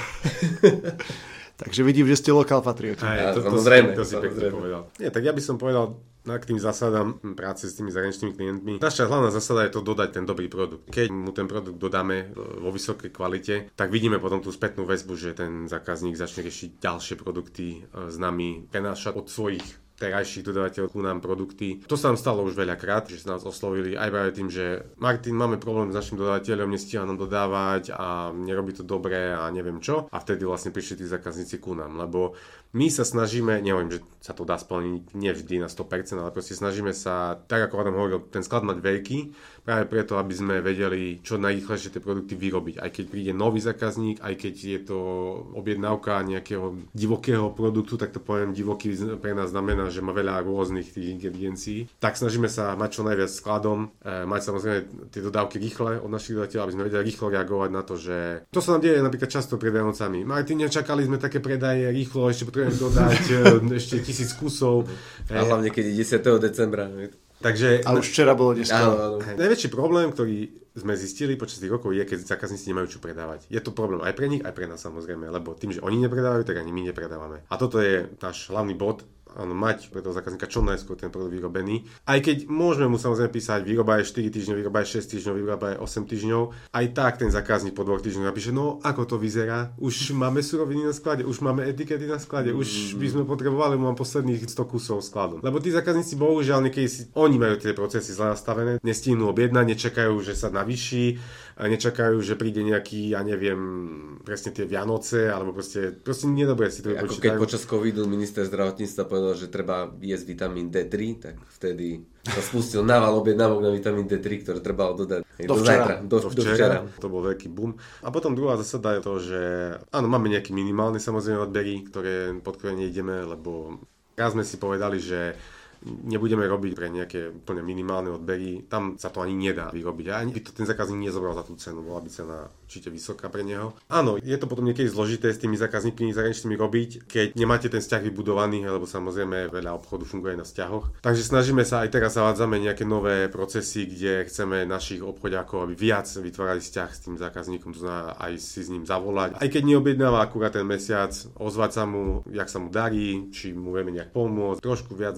Takže vidím, že ste lokál patrioti. Aj, to, to, samozrejme, to si, to si pekne povedal. Nie, tak ja by som povedal k tým zásadám práce s tými zahraničnými klientmi. Naša hlavná zásada je to dodať ten dobrý produkt. Keď mu ten produkt dodáme vo vysokej kvalite, tak vidíme potom tú spätnú väzbu, že ten zákazník začne riešiť ďalšie produkty s nami, prenášať od svojich terajších dodávateľov ku nám produkty. To sa nám stalo už veľakrát, že sa nás oslovili aj práve tým, že Martin, máme problém s našim dodávateľom, nestíha nám dodávať a nerobí to dobre a neviem čo. A vtedy vlastne prišli tí zákazníci ku nám, lebo my sa snažíme, neviem, že sa to dá splniť nie vždy na sto percent, ale proste snažíme sa, tak ako Adam hovoril, ten sklad mať veľký, práve preto, aby sme vedeli čo najrýchlejšie tie produkty vyrobiť. Aj keď príde nový zákazník, aj keď je to objednávka nejakého divokého produktu, tak to poviem, divoký pre nás znamená, že má veľa rôznych tých ingrediencií, tak snažíme sa mať čo najviac skladom, e, mať samozrejme tie dodávky rýchle od našich dodateľov, aby sme vedeli rýchlo reagovať na to, že to sa nám deje napríklad často pred Vianocami. Martin, nečakali sme také predaje rýchlo, ešte potrebujeme dodať ešte tisíc kusov. A hlavne keď je desiateho decembra. Takže, a už včera bolo neskoro. Najväčší problém, ktorý sme zistili počas tých rokov, je, keď zákazníci nemajú čo predávať. Je to problém aj pre nich, aj pre nás samozrejme, lebo tým, že oni nepredávajú, tak ani my nepredávame. A toto je náš hlavný bod, áno, mať pre toho zákazníka čo najskôr ten produkt vyrobený. Aj keď môžeme mu samozrejme písať, výroba je štyri týždne, výroba je šesť týždňov, výroba je osem týždňov, aj tak ten zákazník po dvoch týždňoch napíše, no ako to vyzerá, už máme suroviny na sklade, už máme etikety na sklade, už by sme potrebovali, mám posledných sto kusov skladom. Lebo tí zákazníci bohužiaľ niekedy si, oni majú tie procesy zle nastavené, nestihnú objednať, nečakajú, že sa navýši, nečakajú, že príde nejaký, ja neviem, presne tie Vianoce, alebo proste, proste nedobre si to vypočítajú. Ako keď počas covidu minister zdravotníctva povedal, že treba jesť vitamín dé tri, tak vtedy sa spustil nával objednávok na vitamín dé tri, ktoré trebalo dodať do, do včera. Do, do, do včera. To bol veľký boom. A potom druhá zásada je to, že áno, máme nejaké minimálne samozrejme odbery, ktoré, pod ktoré nejdeme, lebo raz sme si povedali, že nebudeme robiť pre nejaké úplne minimálne odbery, tam sa to ani nedá vyrobiť. A ani by to ten zákazník nezobral za tú cenu, bola by cena určite vysoká pre neho. Áno, je to potom niekedy zložité s tými zákazníkmi zahraničnými robiť, keď nemáte ten vzťah vybudovaný, lebo samozrejme veľa obchodu funguje na vzťahoch. Takže snažíme sa, aj teraz zavádzame nejaké nové procesy, kde chceme našich obchodiakov, aby viac vytvárali vzťah s tým zákazníkom, to znamená aj si s ním zavolať. Aj keď neobjednáva akurát ten mesiac, ozvať sa mu, jak sa mu darí, či mu vieme nejak pomôcť, trošku viac začať s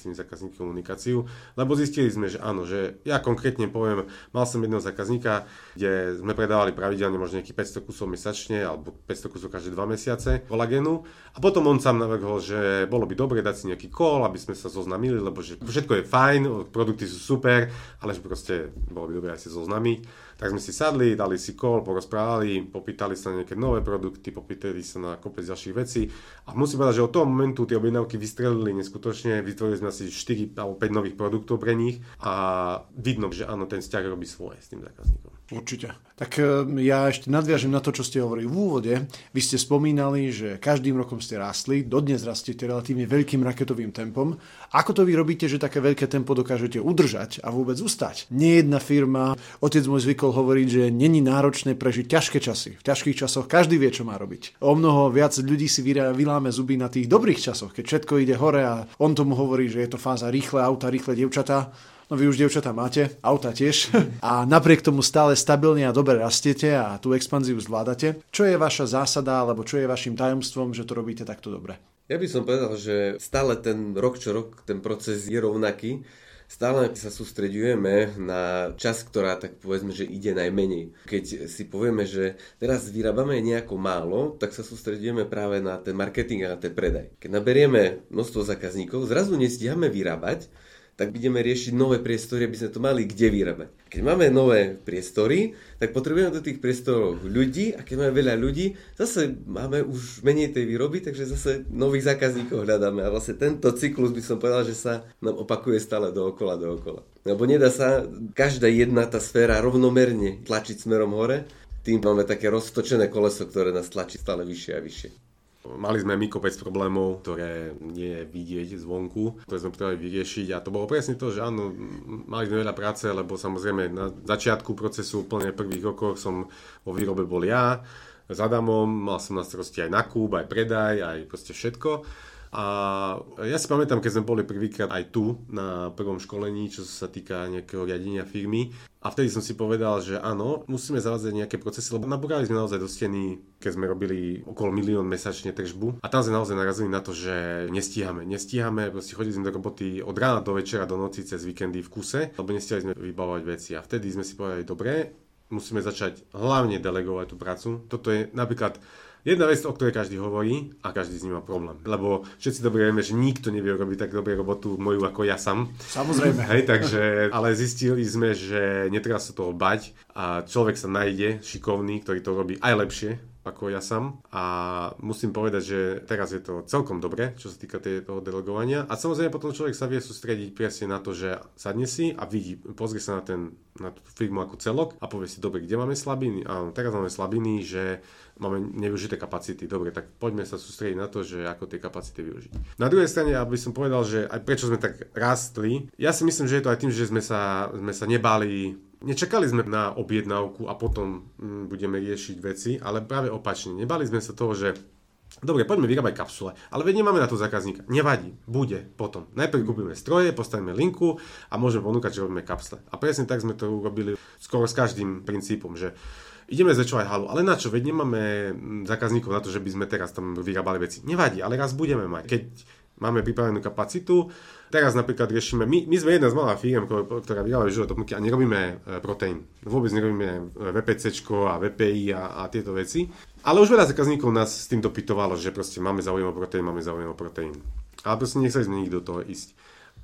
s tými zákazníkmi komunikáciu, lebo zistili sme, že áno, že ja konkrétne poviem, mal som jedného zákazníka, kde sme predávali pravidelne možno nejakých päťsto kusov mesačne alebo päťsto kusov každé dva mesiace kolagénu a potom on sám navrhol, že bolo by dobre dať si nejaký call, aby sme sa zoznamili, lebo že všetko je fajn, produkty sú super, ale že proste bolo by dobre aj si zoznamiť. Tak sme si sadli, dali si call, porozprávali, popýtali sa na nejaké nové produkty, popýtali sa na kopec ďalších vecí. A musím povedať, že od toho momentu tie objednávky vystrelili neskutočne, vytvorili sme asi štyri alebo päť nových produktov pre nich a vidno, že áno, ten vzťah robí svoje s tým zákazníkom. Určite. Tak ja ešte nadviažem na to, čo ste hovorili v úvode. Vy ste spomínali, že každým rokom ste rástli, dodnes rastiete relatívne veľkým raketovým tempom. Ako to vy robíte, že také veľké tempo dokážete udržať a vôbec ustať? Nie jedna firma, otec môj zvykol hovoriť, že není náročné prežiť ťažké časy. V ťažkých časoch každý vie, čo má robiť. O mnoho viac ľudí si vyláme zuby na tých dobrých časoch, keď všetko ide hore a on tomu hovorí, že je to fáza rýchle auta, rýchle dievčatá. No vy už dievčatá máte, auta tiež. A napriek tomu stále stabilne a dobre rastiete a tú expanziu zvládate. Čo je vaša zásada, alebo čo je vašim tajomstvom, že to robíte takto dobre? Ja by som povedal, že stále ten rok čo rok ten proces je rovnaký. Stále sa sústreďujeme na čas, ktorá tak povedzme, že ide najmenej. Keď si povieme, že teraz vyrábame nejako málo, tak sa sústreďujeme práve na ten marketing a na ten predaj. Keď naberieme množstvo zákazníkov, zrazu nestíhame vyrábať, tak budeme riešiť nové priestory, aby sme to mali kde vyrábať. Keď máme nové priestory, tak potrebujeme do tých priestorov ľudí a keď máme veľa ľudí, zase máme už menej tej výroby, takže zase nových zákazníkov hľadáme. A vlastne tento cyklus by som povedal, že sa nám opakuje stále dookola, dookola. Lebo nedá sa každá jedna tá sféra rovnomerne tlačiť smerom hore, tým máme také roztočené koleso, ktoré nás tlačí stále vyššie a vyššie. Mali sme my kopec problémov, ktoré nie je vidieť zvonku, ktoré sme potrebovali vyriešiť a to bolo presne to, že áno, mali sme veľa práce, lebo samozrejme na začiatku procesu úplne prvých rokoch som vo výrobe bol ja s Adamom, mal som na starosti aj nákup, aj predaj, aj proste všetko. A ja si pamätám, keď sme boli prvýkrát aj tu na prvom školení, čo sa týka nejakého riadenia firmy. A vtedy som si povedal, že áno, musíme zavádzať nejaké procesy, lebo nabúrali sme naozaj do steny, keď sme robili okolo milión mesačne tržbu. A tam sme naozaj narazili na to, že nestíhame. Nestíhame, proste chodili sme do roboty od rána do večera, do noci, cez víkendy v kuse, lebo nestihali sme vybavovať veci. A vtedy sme si povedali, dobre, musíme začať hlavne delegovať tú prácu. Toto je napríklad jedna vec, o ktorej každý hovorí a každý s ním má problém. Lebo všetci dobre vieme, že nikto nevie robiť tak dobrú robotu moju ako ja sám. Samozrejme. Hej, takže, ale zistili sme, že netreba sa toho bať a človek sa nájde šikovný, ktorý to robí aj lepšie ako ja sám. A musím povedať, že teraz je to celkom dobre, čo sa týka toho delegovania. A samozrejme potom človek sa vie sústrediť presne na to, že sadne si a vidí, pozrie sa na, ten, na tú firmu ako celok a povie si, dobre, kde máme slabiny? Áno, teraz máme slabiny, že máme nevyužité kapacity. Dobre, tak poďme sa sústrediť na to, že ako tie kapacity využiť. Na druhej strane, aby som povedal, že aj prečo sme tak rástli, ja si myslím, že je to aj tým, že sme sa, sme sa nebáli. Nečakali sme na objednávku a potom mm, budeme riešiť veci, ale práve opačne. Nebali sme sa toho, že dobre, poďme vyrábať kapsule, ale veď nemáme na to zákazníka. Nevadí, bude potom. Najprv kúpime stroje, postavíme linku a môžeme ponúkať, že robíme kapsle. A presne tak sme to urobili skoro s každým princípom, že ideme zväčšovať halu, ale na čo? Veď nemáme zákazníkov na to, že by sme teraz tam vyrábali veci. Nevadí, ale raz budeme mať. Keď máme pripravenú kapacitu, teraz napríklad riešime, my, my sme jedna z malých firiem, ktorá vyrába životopnuky a nerobíme proteín. Vôbec nerobíme VPCčko a VPI a, a tieto veci. Ale už veľa zákazníkov nás s tým dopytovalo, že proste máme záujem o proteín, máme záujem o proteín. Ale proste nechceli sme nikto do toho ísť.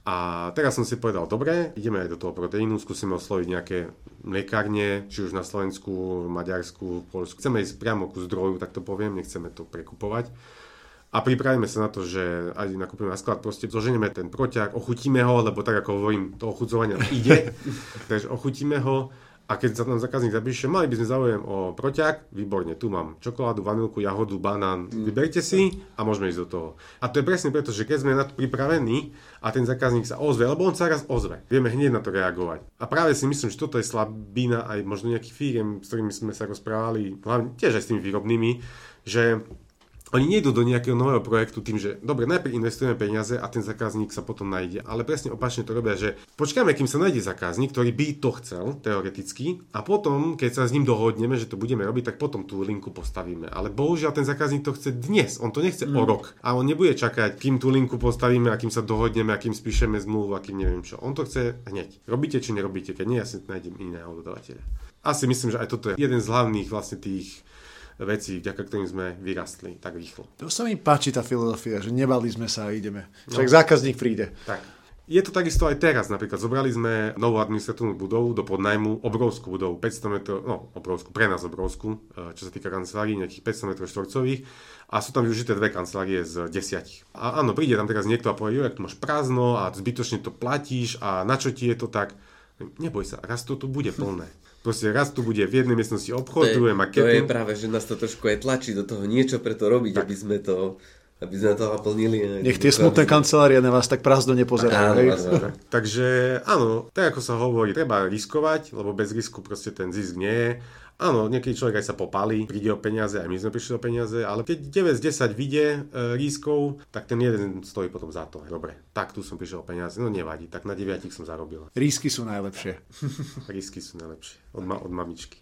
A teraz som si povedal, dobre, ideme aj do toho proteínu, skúsime osloviť nejaké mliekárne, či už na Slovensku, Maďarsku, Poľsku. Chceme ísť priamo ku zdroju, tak to poviem, nechceme to prekupovať. A pripravíme sa na to, že aj nakúpime na sklad, proste zoženieme ten proťah, ochutíme ho, lebo tak ako hovorím, to ochudzovanie ide, takže ochutíme ho a keď sa nám zákazník zapíše, mali by sme záujem o proťah, výborne, tu mám čokoládu, vanilku, jahodu, banán, vyberte si a môžeme ísť do toho. A to je presne preto, že keď sme na to pripravení a ten zákazník sa ozve, lebo on sa raz ozve, vieme hneď na to reagovať. A práve si myslím, že toto je slabina aj možno nejakých firiem, s ktorými sme sa rozprávali, hlavne tiež aj s tými výrobnými, že Oni nejdú do nejakého nového projektu tým, že dobre, najprv investujeme peniaze a ten zákazník sa potom nájde, ale presne opačne to robia, že počkáme, kým sa nájde zákazník, ktorý by to chcel, teoreticky, a potom, keď sa s ním dohodneme, že to budeme robiť, tak potom tú linku postavíme. Ale bohužiaľ ten zákazník to chce dnes, on to nechce mm. o rok. A on nebude čakať, kým tú linku postavíme, a kým sa dohodneme, a kým spíšeme zmluvu, a kým neviem čo. On to chce hneď. Robíte či nerobíte, keď nie, ja si nájdem iného dodávateľa. Asi myslím, že aj toto je jeden z hlavných vlastne tých veci, vďaka ktorým sme vyrastli tak rýchlo. To sa mi páči tá filozofia, že nebali sme sa a ideme. Však no. Zákazník príde. Tak. Je to takisto aj teraz. Napríklad zobrali sme novú administratívnu budovu do podnajmu, obrovskú budovu, päťsto metrov, no obrovskú, pre nás obrovskú, čo sa týka kancelárií, nejakých päťsto metrov štvorcových, a sú tam využité dve kancelárie z desiatich. A áno, príde tam teraz niekto a povie, jak tu máš prázdno a zbytočne to platíš a na čo ti je to tak? Neboj sa, raz to tu bude plné. Proste raz tu bude v jednej miestnosti obchod, druhé marketing. To je práve, že nás to trošku aj tlačí do toho niečo pre to robiť, tak. aby sme to aby sme to naplnili. Nech tie smutné kancelárie na vás tak prázdno nepozerajú. Áno, áno. Takže áno, tak ako sa hovorí, treba riskovať, lebo bez risku proste ten zisk nie je. Áno, niekedy človek aj sa popálí, príde o peniaze, aj my sme prišli o peniaze, ale keď deväť z desať vyjde e, rískov, tak ten jeden stojí potom za to. Dobre, tak tu som prišiel o peniaze, no nevadí, tak na deviatich som zarobil. Rísky sú najlepšie. Rísky sú najlepšie, od, ma- od mamičky.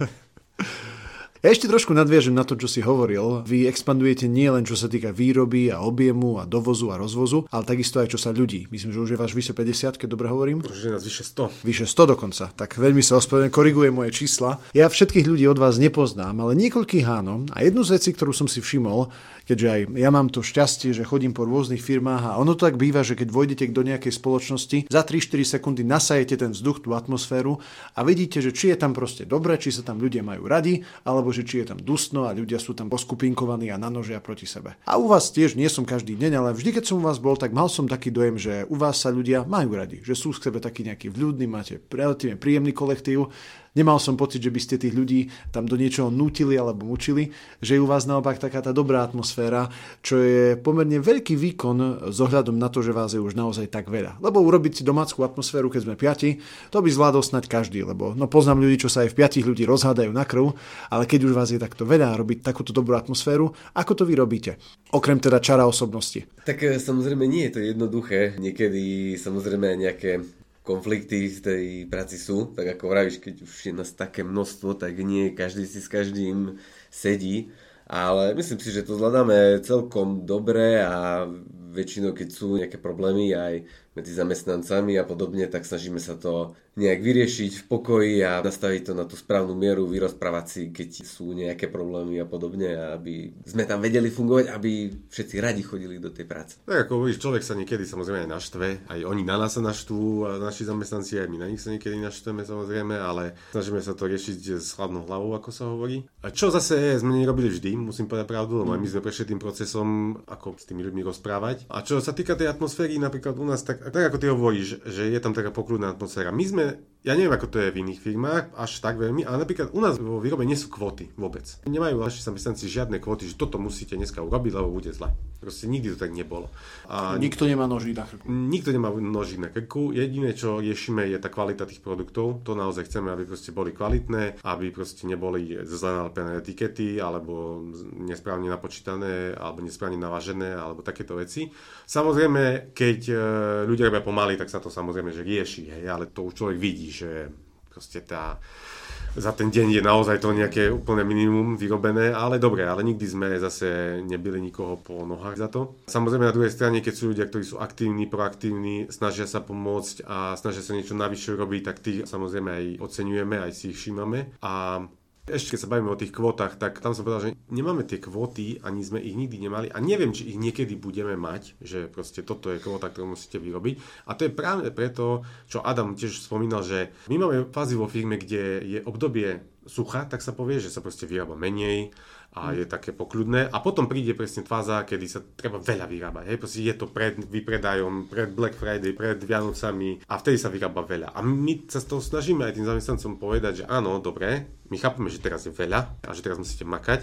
Ja ešte trošku nadviažem na to, čo si hovoril. Vy expandujete nie len čo sa týka výroby a objemu a dovozu a rozvozu, ale takisto aj čo sa ľudí. Myslím, že už je váš vyše päťdesiat, keď dobre hovorím. Už je nás vyše sto. Vyše sto dokonca. Tak veľmi sa ospravedlňujem, korigujem moje čísla. Ja všetkých ľudí od vás nepoznám, ale niekoľkých áno. A jednu z vecí, ktorú som si všimol, keďže aj ja mám to šťastie, že chodím po rôznych firmách a ono to tak býva, že keď vojdete do nejakej spoločnosti, za tri štyri sekundy nasajete ten vzduch, tú atmosféru a vidíte, že či je tam proste dobre, či sa tam ľudia majú radi, alebo že či je tam dusno a ľudia sú tam poskupinkovaní a nanožia proti sebe. A u vás tiež nie som každý deň, ale vždy, keď som u vás bol, tak mal som taký dojem, že u vás sa ľudia majú radi, že sú k sebe taký nejaký vľúdny, máte relatívne príjemný kolektív. Nemal som pocit, že by ste tých ľudí tam do niečoho nútili alebo mučili, že je u vás naopak taká tá dobrá atmosféra, čo je pomerne veľký výkon s ohľadom na to, že vás je už naozaj tak veľa. Lebo urobiť si domácku atmosféru, keď sme piati, to by zvládol snať každý, lebo no poznám ľudí, čo sa aj v piatich ľudí rozhádajú na krv, ale keď už vás je takto veľa, robiť takúto dobrú atmosféru, ako to vy robíte? Okrem teda čara osobnosti. Tak samozrejme nie je to jednoduché. Niekedy samozrejme aj nejaké konflikty v tej práci sú, tak ako vravíš, keď už je nás také množstvo, tak nie každý si s každým sedí, ale myslím si, že to zvládame celkom dobre a väčšinou, keď sú nejaké problémy aj medzi zamestnancami a podobne, tak snažíme sa to nejak vyriešiť v pokoji a nastaviť to na tú správnu mieru, vyrozprávať si, keď sú nejaké problémy a podobne, aby sme tam vedeli fungovať, aby všetci radi chodili do tej práce. Tak ako hovoríš, človek sa niekedy samozrejme aj naštve, aj oni na nás sa naštvú, a naši zamestnanci, aj my na nich sa niekedy naštveme samozrejme, ale snažíme sa to riešiť s chladnou hlavou, ako sa hovorí. A čo zase sme nerobili vždy, musím povedať pravdu, lebo mm. my sme prešli tým procesom, ako s tými ľuďmi rozprávať. A čo sa týka tej atmosféry, napríklad u nás, tak, tak ako ty hovoríš, že je tam taká pokľudná atmosféra. My sme, ja neviem, ako to je v iných firmách, až tak veľmi, ale napríklad u nás vo výrobe nie sú kvóty vôbec. Nemajú naši zamestnanci žiadne kvóty, že toto musíte dneska urobiť, lebo bude zle. Proste nikdy to tak nebolo. A nikto nemá nožík na krku. Nikto nemá nožík na krku. Jediné, čo riešime, je tá kvalita tých produktov. To naozaj chceme, aby proste boli kvalitné, aby proste neboli zle nalepené etikety, alebo nesprávne napočítané, alebo nesprávne navážené, alebo takéto veci. Samozrejme, keď ľudia robia pomaly, tak sa to samozrejme že rieši, hej, ale to už človek vidí, že proste tá za ten deň je naozaj to nejaké úplne minimum vyrobené, ale dobre, ale nikdy sme zase nebili nikoho po nohách za to. Samozrejme na druhej strane, keď sú ľudia, ktorí sú aktívni, proaktívni, snažia sa pomôcť a snažia sa niečo navyše robiť, tak tých samozrejme aj oceňujeme, aj si ich všímame. A ešte keď sa bavíme o tých kvótach, tak tam som povedal, že nemáme tie kvóty, ani sme ich nikdy nemali a neviem, či ich niekedy budeme mať, že proste toto je kvóta, ktorú musíte vyrobiť. A to je práve preto, čo Adam tiež spomínal, že my máme fázy vo firme, kde je obdobie sucha, tak sa povie, že sa proste vyrába menej a je také pokľudné. A potom príde presne fáza, kedy sa treba veľa vyrábať. Hej, proste je to pred vypredajom, pred Black Friday, pred Vianocami a vtedy sa vyrába veľa. A my sa z toho snažíme aj tým zamestnancom povedať, že áno, dobre, my chápeme, že teraz je veľa a že teraz musíte makať,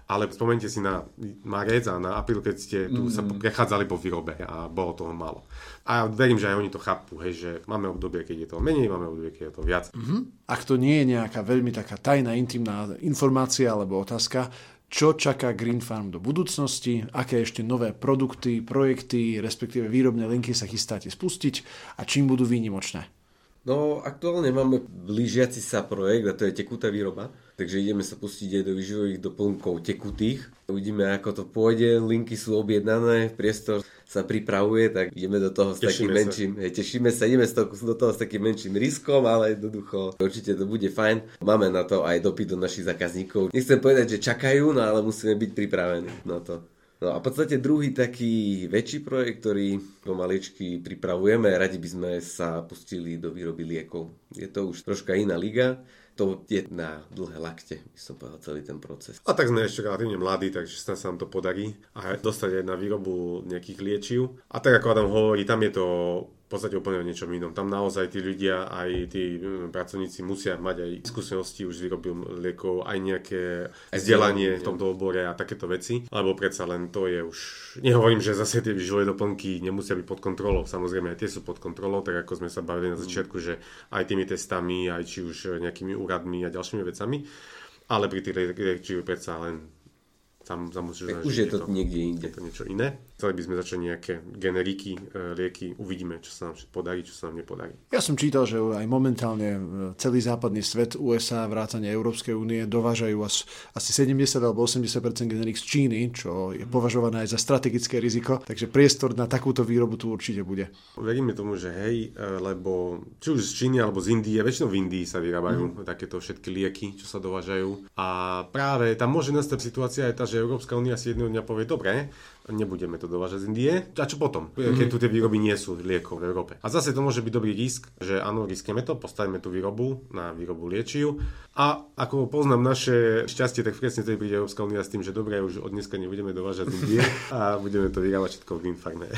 Ale spomente si na marec a na apríl, keď ste tu mm. sa prechádzali po výrobe a bolo toho málo. A verím, že aj oni to chápu, hej, že máme obdobie, keď je to menej, máme obdobie, keď je to viac. Mm-hmm. Ak to nie je nejaká veľmi taká tajná, intimná informácia alebo otázka, čo čaká Green Farm do budúcnosti, aké ešte nové produkty, projekty, respektíve výrobné linky sa chystáte spustiť a čím budú výnimočné? No, aktuálne máme blížiaci sa projekt a to je tekutá výroba. Takže ideme sa pustiť aj do výživových doplnkov tekutých. Uvidíme, ako to pôjde. Linky sú objednané, priestor sa pripravuje, tak ideme do toho s tešíme takým sa. menším. Hej, tešíme sa, ideme do toho s takým menším riskom, ale jednoducho určite to bude fajn. Máme na to aj dopyt do našich zákazníkov. Nechcem povedať, že čakajú, no ale musíme byť pripravení na to. No a v podstate druhý taký väčší projekt, ktorý pomaličky pripravujeme, radi by sme sa pustili do výroby liekov. Je to už troška iná liga, to je na dlhé lakte, by som povedal, celý ten proces. A tak sme ešte relatívne mladí, takže sa nám to podarí a dostať aj na výrobu nejakých liečiv. A tak ako Adam hovorí, tam je to v podstate úplne o niečom inom. Tam naozaj tí ľudia, aj tí pracovníci musia mať aj skúsenosti už s výrobou liekov, aj nejaké vzdelanie v tomto obore a takéto veci, lebo predsa len to je už... Nehovorím, že zase tie výživové doplnky nemusia byť pod kontrolou, samozrejme aj tie sú pod kontrolou, tak ako sme sa bavili na začiatku, že aj tými testami, aj či už nejakými úradmi a ďalšími vecami, ale pri tých liečivých predsa len tam, tam musíš znať, už je to, to niekde inde. Je to niečo iné. Chceli by sme začať nejaké generiky, lieky, uvidíme, čo sa nám podarí, čo sa nám nepodarí. Ja som čítal, že aj momentálne celý západný svet, ú es á, vrátane Európskej únie, dovážajú asi sedemdesiat alebo osemdesiat percent generík z Číny, čo je považované aj za strategické riziko, takže priestor na takúto výrobu tu určite bude. Veríme tomu, že hej, lebo či už z Číny alebo z Indie, väčšinou v Indii sa vyrábajú mm. takéto všetky lieky, čo sa dovážajú. A práve tam môže nastať situácia aj tá, že Európska únia si jedného dňa povie, dobre, nebudeme to dovážať z Indie. A čo potom? Keď tu tie výroby nie sú liekov v Európe. A zase to môže byť dobrý risk, že áno, riskujeme to, postavíme tú výrobu na výrobu liečiv. A ako poznám naše šťastie, tak presne tedy príde Európska únia s tým, že dobre, už od dneska nebudeme dovážať z Indie a budeme to vyrábať všetko v Green Farme.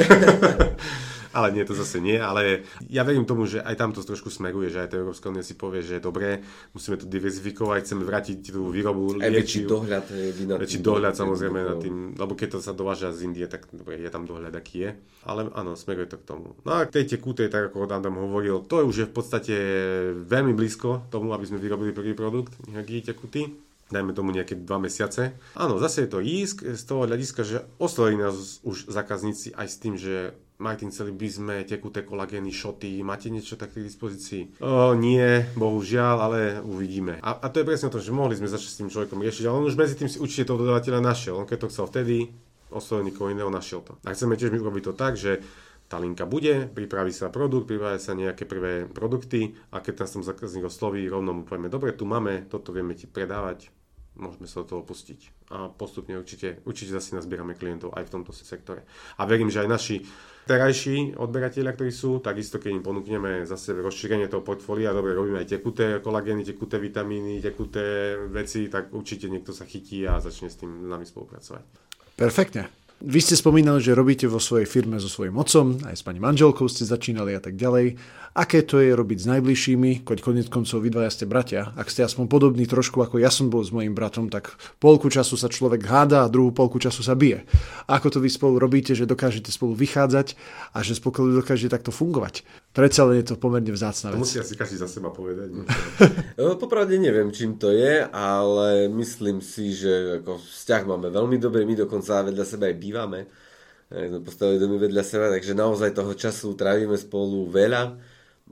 Ale nie, to zase nie, ale ja verím tomu, že aj tam to trošku smeruje, že aj tá Európska únia si povie, že je dobré, musíme to diverzifikovať, chceme vrátiť tú výrobu liečiv. Aj väčší dohľad. Väčší dohľad samozrejme nad tým, lebo keď to sa dováža z Indie, tak dobre, je tam dohľad, aký je. Ale áno, smeruje to k tomu. No a k tej tekutej, tak ako Adam hovoril, to už je v podstate veľmi blízko tomu, aby sme vyrobili prvý produkt, nejaký tekutý. Dajme tomu nejaké dva mesiace. Áno, zase je to risk z toho hľadiska, že oslovili nás už zákazníci aj s tým, že Martin, chceli by sme tekuté kolagény, šoty, máte niečo také k dispozícii? O, nie, bohužiaľ, ale uvidíme. A, a to je presne to, že mohli sme začať s tým človekom riešiť, ale on už medzi tým si určite toho dodávateľa našiel. On keď to chcel vtedy, oslovil nikoho iného, našiel to. A chceme tiež my urobiť to tak, že tá linka bude, pripraví sa produkt, pripravia sa nejaké prvé produkty a keď nás tam zákazník osloví, rovno mu povieme, dobre, tu máme, toto vieme ti predávať, môžeme sa do toho pustiť. A postupne určite, určite zase nazbierame klientov aj v tomto sektore. A verím, že aj naši terajší odberatelia, ktorí sú, takisto keď im ponúkneme zase rozšírenie toho portfólia, dobre, robíme aj tekuté kolagény, tekuté vitamíny, tekuté veci, tak určite niekto sa chytí a začne s tým s nami spolupracovať. Perfektne. Vy ste spomínali, že robíte vo svojej firme so svojím otcom, aj s pani manželkou ste začínali a tak ďalej. Aké to je robiť s najbližšími, keď koniec koncov vy dvaja ste bratia? Ak ste aspoň podobní trošku ako ja som bol s mojím bratom, tak polku času sa človek háda a druhú polku času sa bije. Ako to vy spolu robíte, že dokážete spolu vychádzať a že spolu dokážete takto fungovať? Predsa len je to pomerne vzácna vec. To musí asi každý za seba povedať. Popravde neviem, čím to je, ale myslím si, že ako vzťah máme veľmi dobrý, my dokonca vedľa seba aj bývame. Sme postavili domy vedľa seba, takže naozaj toho času trávime spolu veľa.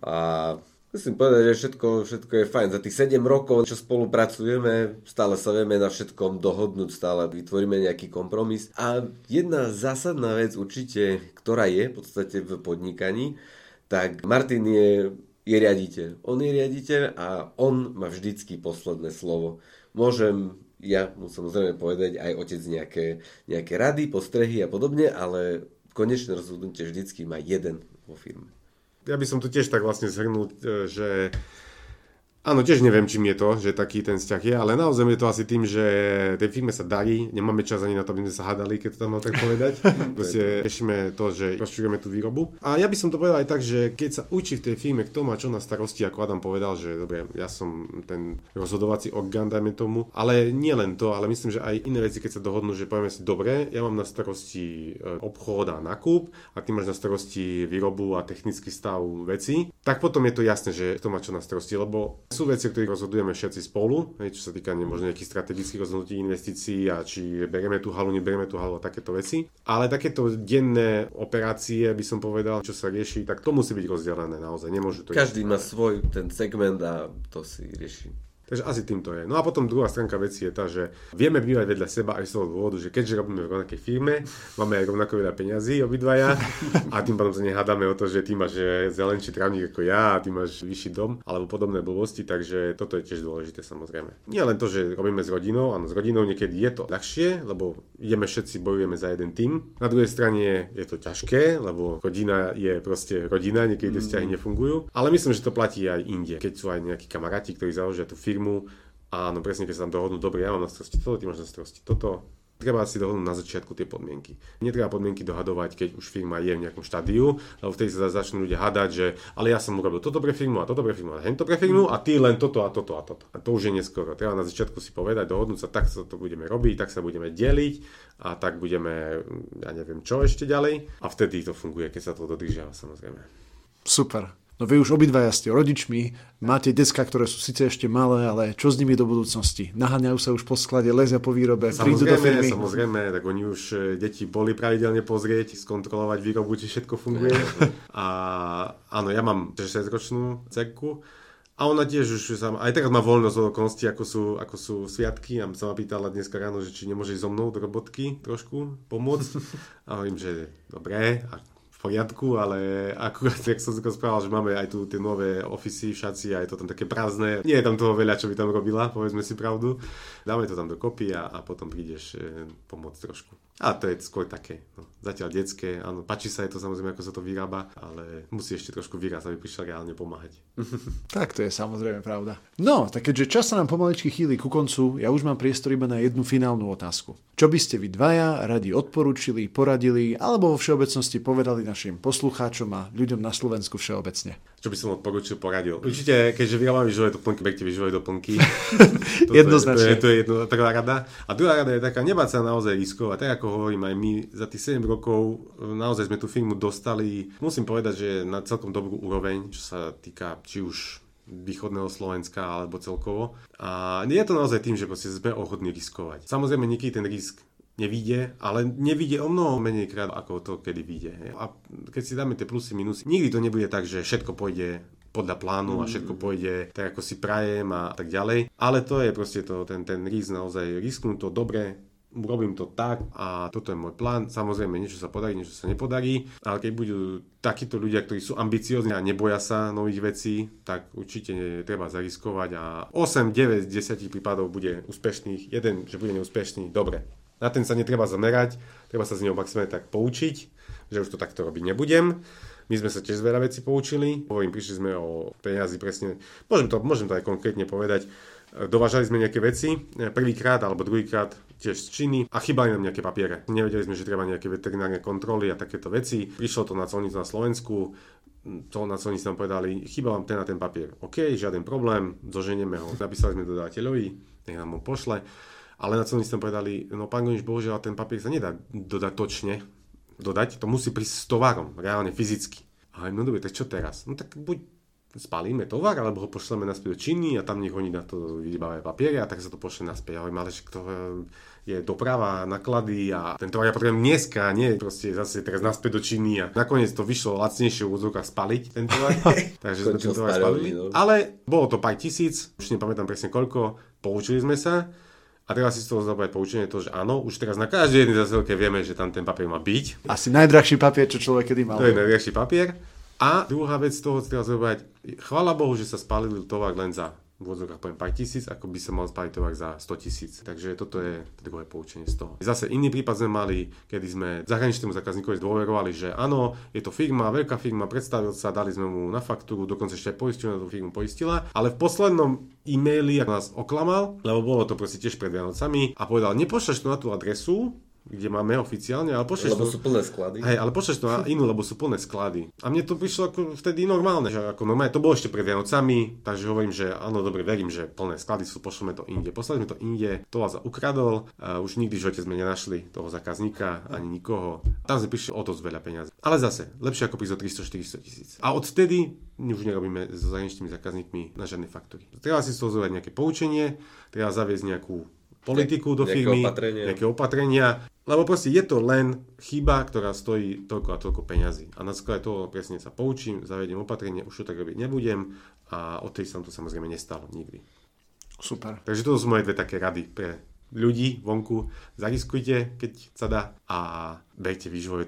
A musím povedať, že všetko, všetko je fajn. Za tých sedem rokov, čo spolupracujeme, stále sa vieme na všetkom dohodnúť, stále vytvoríme nejaký kompromis. A jedna zásadná vec určite, ktorá je v podstate v podnikaní, tak Martin je, je riaditeľ. On je riaditeľ a on má vždycky posledné slovo. Môžem ja mu samozrejme povedať aj otec nejaké, nejaké rady, postrehy a podobne, ale konečné rozhodnutie vždycky má jeden vo firme. Ja by som tu tiež tak vlastne zhrnul, že Áno, tiež neviem, čím je to, že taký ten vzťah je, ale naozaj je to asi tým, že tej firme sa darí, nemáme čas ani na to, aby sme sa hádali, keď to tam mal tak povedať. Proste riešime to, že rozširujeme tú výrobu. A ja by som to povedal aj tak, že keď sa učí v tej firme, kto má čo na starosti, ako Adam povedal, že dobre, ja som ten rozhodovací orgán, dajme tomu, ale nie len to, ale myslím, že aj iné veci, keď sa dohodnú, že povieme si, dobre, ja mám na starosti obchod a nákup a ty máš na starosti výrobu a technický stav veci, tak potom je to jasné, že kto má čo na starosti, lebo sú veci, o ktorých rozhodujeme všetci spolu, čo sa týka možno nejakých strategických rozhodnutí, investícií a či berieme tú halu, neberieme tú halu a takéto veci. Ale takéto denné operácie, by som povedal, čo sa rieši, tak to musí byť rozdelené naozaj. Nemôžu to Každý má svoj ten segment a to si rieši. Takže asi tým to je. No a potom druhá stránka veci je tá, že vieme bývať vedľa seba aj z toho dôvodu, že keďže robíme v rovnakej firme, máme aj rovnako veľa peňazí obidvaja a tým pádom sa nehádame o to, že ty máš zelenší trávnik ako ja a ty máš vyšší dom alebo podobné blbosti, takže toto je tiež dôležité samozrejme. Nie len to, že robíme s rodinou, áno, s rodinou niekedy je to ľahšie, lebo ideme všetci, bojujeme za jeden tím. Na druhej strane je to ťažké, lebo rodina je proste rodina, niekedy tie vzťahy nefungujú, ale myslím, že to platí aj inde. Keď sú aj nejakí kamaráti, ktorí založia tú firmu. Áno, presne, keď sa tam dohodnú, dobre, ja mám na starosti toto, ty máš na starosti toto. Treba si dohodnúť na začiatku tie podmienky. Netreba podmienky dohadovať, keď už firma je v nejakom štádiu, lebo vtedy sa začnú ľudia hádať, že ale ja som urobil toto pre firmu a toto pre firmu a hento pre firmu a ty len toto a toto a toto. A to už je neskoro. Treba na začiatku si povedať, dohodnúť sa, tak sa to budeme robiť, tak sa budeme deliť a tak budeme, ja neviem čo ešte ďalej. A vtedy to funguje, keď sa to dodržiava, samozrejme. Super. No vy už obidvaja ste rodičmi, máte decká, ktoré sú síce ešte malé, ale čo s nimi do budúcnosti? Naháňajú sa už po sklade, lezia po výrobe, prídu do firmy? Samozrejme, tak oni už deti boli pravidelne pozrieť, skontrolovať výrobu, či všetko funguje. A áno, ja mám šesťročnú dcerku a ona tiež už sa, aj teraz má voľnosť od okolností, ako sú, ako sú sviatky a sa ma pýtala dneska ráno, že či nemôže ísť so mnou do robotky trošku pomôcť. A hovorím, že dobré, a v poriadku, ale akurát, jak som si správal, že máme aj tu tie nové ofisy, šaci a je to tam také prázdne. Nie je tam toho veľa, čo by tam robila, povedzme si pravdu. Dáme to tam dokopy a, a potom prídeš e, pomôcť trošku. A to je skôr také, no, zatiaľ detské, áno, páči sa je to samozrejme, ako sa to vyrába, ale musí ešte trošku výraz, aby prišiel reálne pomáhať. Tak to je samozrejme pravda. No, tak keďže čas sa nám pomaličky chýli ku koncu, ja už mám priestor iba na jednu finálnu otázku. Čo by ste vy dvaja radi odporúčili, poradili, alebo vo všeobecnosti povedali našim poslucháčom a ľuďom na Slovensku všeobecne? Čo by som odporúčil, poradil? Určite, keďže vyrábame výživové doplnky, berte výživové doplnky. Jednoznačne. To je, to je jedna prvá rada. A druhá rada je taká, nebáť sa naozaj riskovať. Tak ako hovorím aj my, za tých sedem rokov naozaj sme tú firmu dostali, musím povedať, že na celkom dobrú úroveň, čo sa týka či už východného Slovenska alebo celkovo. A nie je to naozaj tým, že proste sme ochotní riskovať. Samozrejme, niekedy ten risk nevíde, ale nevíde o mnoho menej krát, ako to kedy vyjde. A keď si dáme tie plusy, minusy, nikdy to nebude tak, že všetko pôjde podľa plánu a všetko pôjde tak, ako si prajem a tak ďalej. Ale to je proste to, ten, ten risk naozaj, risknúť to dobre, urobím to tak a toto je môj plán. Samozrejme, niečo sa podarí, niečo sa nepodarí, ale keď budú takíto ľudia, ktorí sú ambiciózni a neboja sa nových vecí, tak určite treba zariskovať a osem, deväť z desať prípadov bude úspešných, jeden, že bude neúspešný, dobre. Na ten sa netreba zamerať, treba sa z neho maximálne tak poučiť, že už to takto robiť nebudem. My sme sa tiež veľa vecí poučili. Hovorím, prišli sme o peniazy presne, môžem to, môžem to aj konkrétne povedať. Dovážali sme nejaké veci, prvýkrát alebo druhýkrát tiež z Číny a chýbali nám nejaké papiere. Nevedeli sme, že treba nejaké veterinárne kontroly a takéto veci. Prišlo to na colnicu na Slovensku, to na colnici nám povedali, chýba vám ten a ten papier. OK, žiaden problém, zoženieme ho. Napísali sme dodávateľovi, nech nám ho pošle. Ale na celom sme povedali, no pán Gonič, bohužiaľ ten papier sa nedá dodatočne dodať, to musí prísť s tovarom, reálne, fyzicky. A no dobre, tak čo teraz? No tak buď spálime tovar, alebo ho pošleme naspäť do Číny a tam nech oni na to vybavajú papiere a tak sa to pošle naspäť. Ja hovorím, ale že to je doprava, náklady a ten tovar ja potrebujem dneska, nie proste zase teraz naspäť do Číny a nakoniec to vyšlo lacnejšie v úvodzovkách spaliť ten tovar. Takže sme ten tovar spalili. No. Ale bolo to pár tisíc, už nepamätám presne koľko, poučili sme sa. A teraz si z toho zobrať poučenie to, že áno, už teraz na každej jednej zasielke vieme, že tam ten papier má byť. Asi najdrahší papier, čo človek kedy mal. To je najdrahší papier. A druhá vec z toho si teraz zobrať, chvála Bohu, že sa spálil tovar len za v odzvukách poviem pár tisíc, ako by sa mal spáliť tovar za sto tisíc. Takže toto je druhé poučenie z toho. Zase iný prípad sme mali, kedy sme zahraničnému zákazníkovi dôverovali, že áno, je to firma, veľká firma, predstavil sa, dali sme mu na faktúru, dokonca ešte aj poisťovňa tú firmu poistila, ale v poslednom e-maili nás oklamal, lebo bolo to proste tiež pred Vianocami a povedal, nepošleš to na tú adresu, kde máme oficiálne, ale pošleš lebo to... sú plné sklady. Hej, ale pošleš to na inú, lebo sú plné sklady. A mne to prišlo ako vtedy normálne, že ako normálne, to bolo ešte pred Vianocami, takže hovorím, že áno, dobre, verím, že plné sklady sú, pošleme to inde. Poslali sme to inde, to vás ukradol, a už nikdy v živote sme nenašli toho zákazníka, ani nikoho. Tam sme prišli o dosť veľa peniazí. Ale zase, lepšie ako prísť o tristo štyristo tisíc. A odtedy už nerobíme so zahraničnými zákazníkmi na žiadne faktúry. Treba si z toho zobrať nejaké poučenie, treba zaviesť nejakú politiku do firmy, opatrenia. nejaké opatrenia, lebo proste je to len chyba, ktorá stojí toľko a toľko peňazí. A na základe toho presne sa poučím, zavediem opatrenie, už to tak robiť nebudem a odtedy sa to samozrejme nestalo nikdy. Super. Takže toto sú moje dve také rady pre ľudí vonku. Zariskujte, keď sa dá a berte výživové.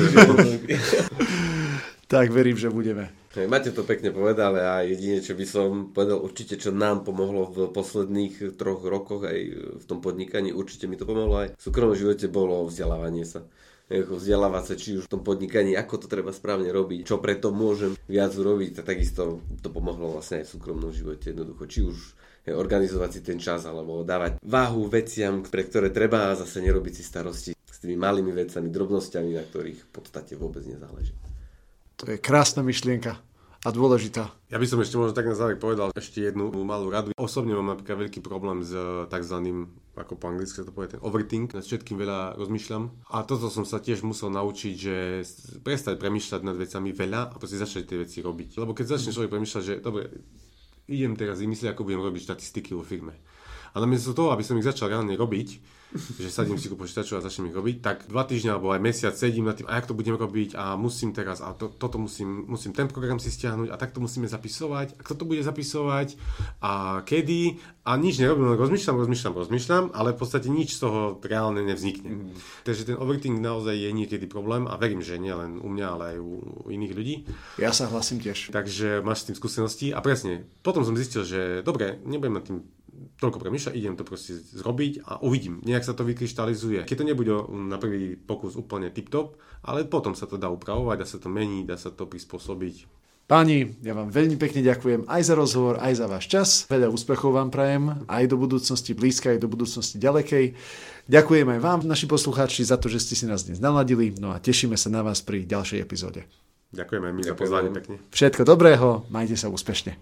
Tak verím, že budeme. Máte to pekne povedali a jedine, čo by som povedal určite, čo nám pomohlo v posledných troch rokoch aj v tom podnikaní, určite mi to pomohlo aj v súkromnom živote, bolo vzdelávanie sa. Vzdelávať sa, či už v tom podnikaní, ako to treba správne robiť, čo preto môžem viac urobiť, a takisto to pomohlo vlastne aj v súkromnom živote jednoducho, či už organizovať si ten čas, alebo dávať váhu veciam, pre ktoré treba a zase nerobiť si starosti s tými malými vecami, drobnosťami, na ktorých v podstate vôbec nezáleží. To je krásna myšlienka a dôležitá. Ja by som ešte možno tak na záver povedal ešte jednu malú radu. Osobne mám napríklad veľký problém s takzvaným, ako po anglicky sa to povie, ten overthink. Nad všetkým veľa rozmýšľam. A toto som sa tiež musel naučiť, že prestať premýšľať nad vecami veľa a proste začať tie veci robiť. Lebo keď začne človek premýšľať, že dobre, idem teraz vymyslieť, ako budem robiť štatistiky vo firme. A namiesto toho, aby som ich začal reálne robiť, že sadím si ku počítaču a začnem ich robiť, tak dva týždňa alebo aj mesiac sedím nad tým, a jak to budem robiť a musím teraz, a to, toto musím, musím ten program si stiahnuť a takto musíme zapisovať, a kto to bude zapisovať a kedy a nič nerobím, len rozmýšľam, rozmýšľam, rozmýšľam, ale v podstate nič z toho reálne nevznikne. Mm. Takže ten overthinking naozaj je niekedy problém a verím, že nie len u mňa, ale aj u, u iných ľudí. Ja sa hlasím tiež. Takže máš s tým skúsenosti a presne, potom som zistil, že dobre, nebudem nad tým toľko premýšľať, idem to proste zrobiť a uvidím. Nejak sa to vykryštalizuje. Keď to nebude na prvý pokus úplne tip-top, ale potom sa to dá upravovať, dá sa to meniť, dá sa to prispôsobiť. Páni, ja vám veľmi pekne ďakujem aj za rozhovor, aj za váš čas. Veľa úspechov vám prajem, aj do budúcnosti blízkej, aj do budúcnosti ďalekej. Ďakujem aj vám, naši poslucháči, za to, že ste si nás dnes naladili. No a tešíme sa na vás pri ďalšej epizóde. Ďakujeme my za pozvanie pekne. Všetko dobrého, majte sa úspešne.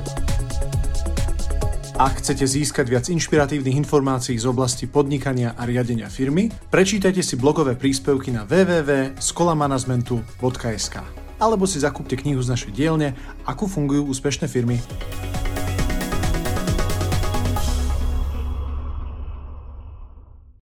Ak chcete získať viac inšpiratívnych informácií z oblasti podnikania a riadenia firmy, prečítajte si blogové príspevky na w w w bodka skola managementu bodka es ka alebo si zakúpte knihu z našej dielne Ako fungujú úspešné firmy.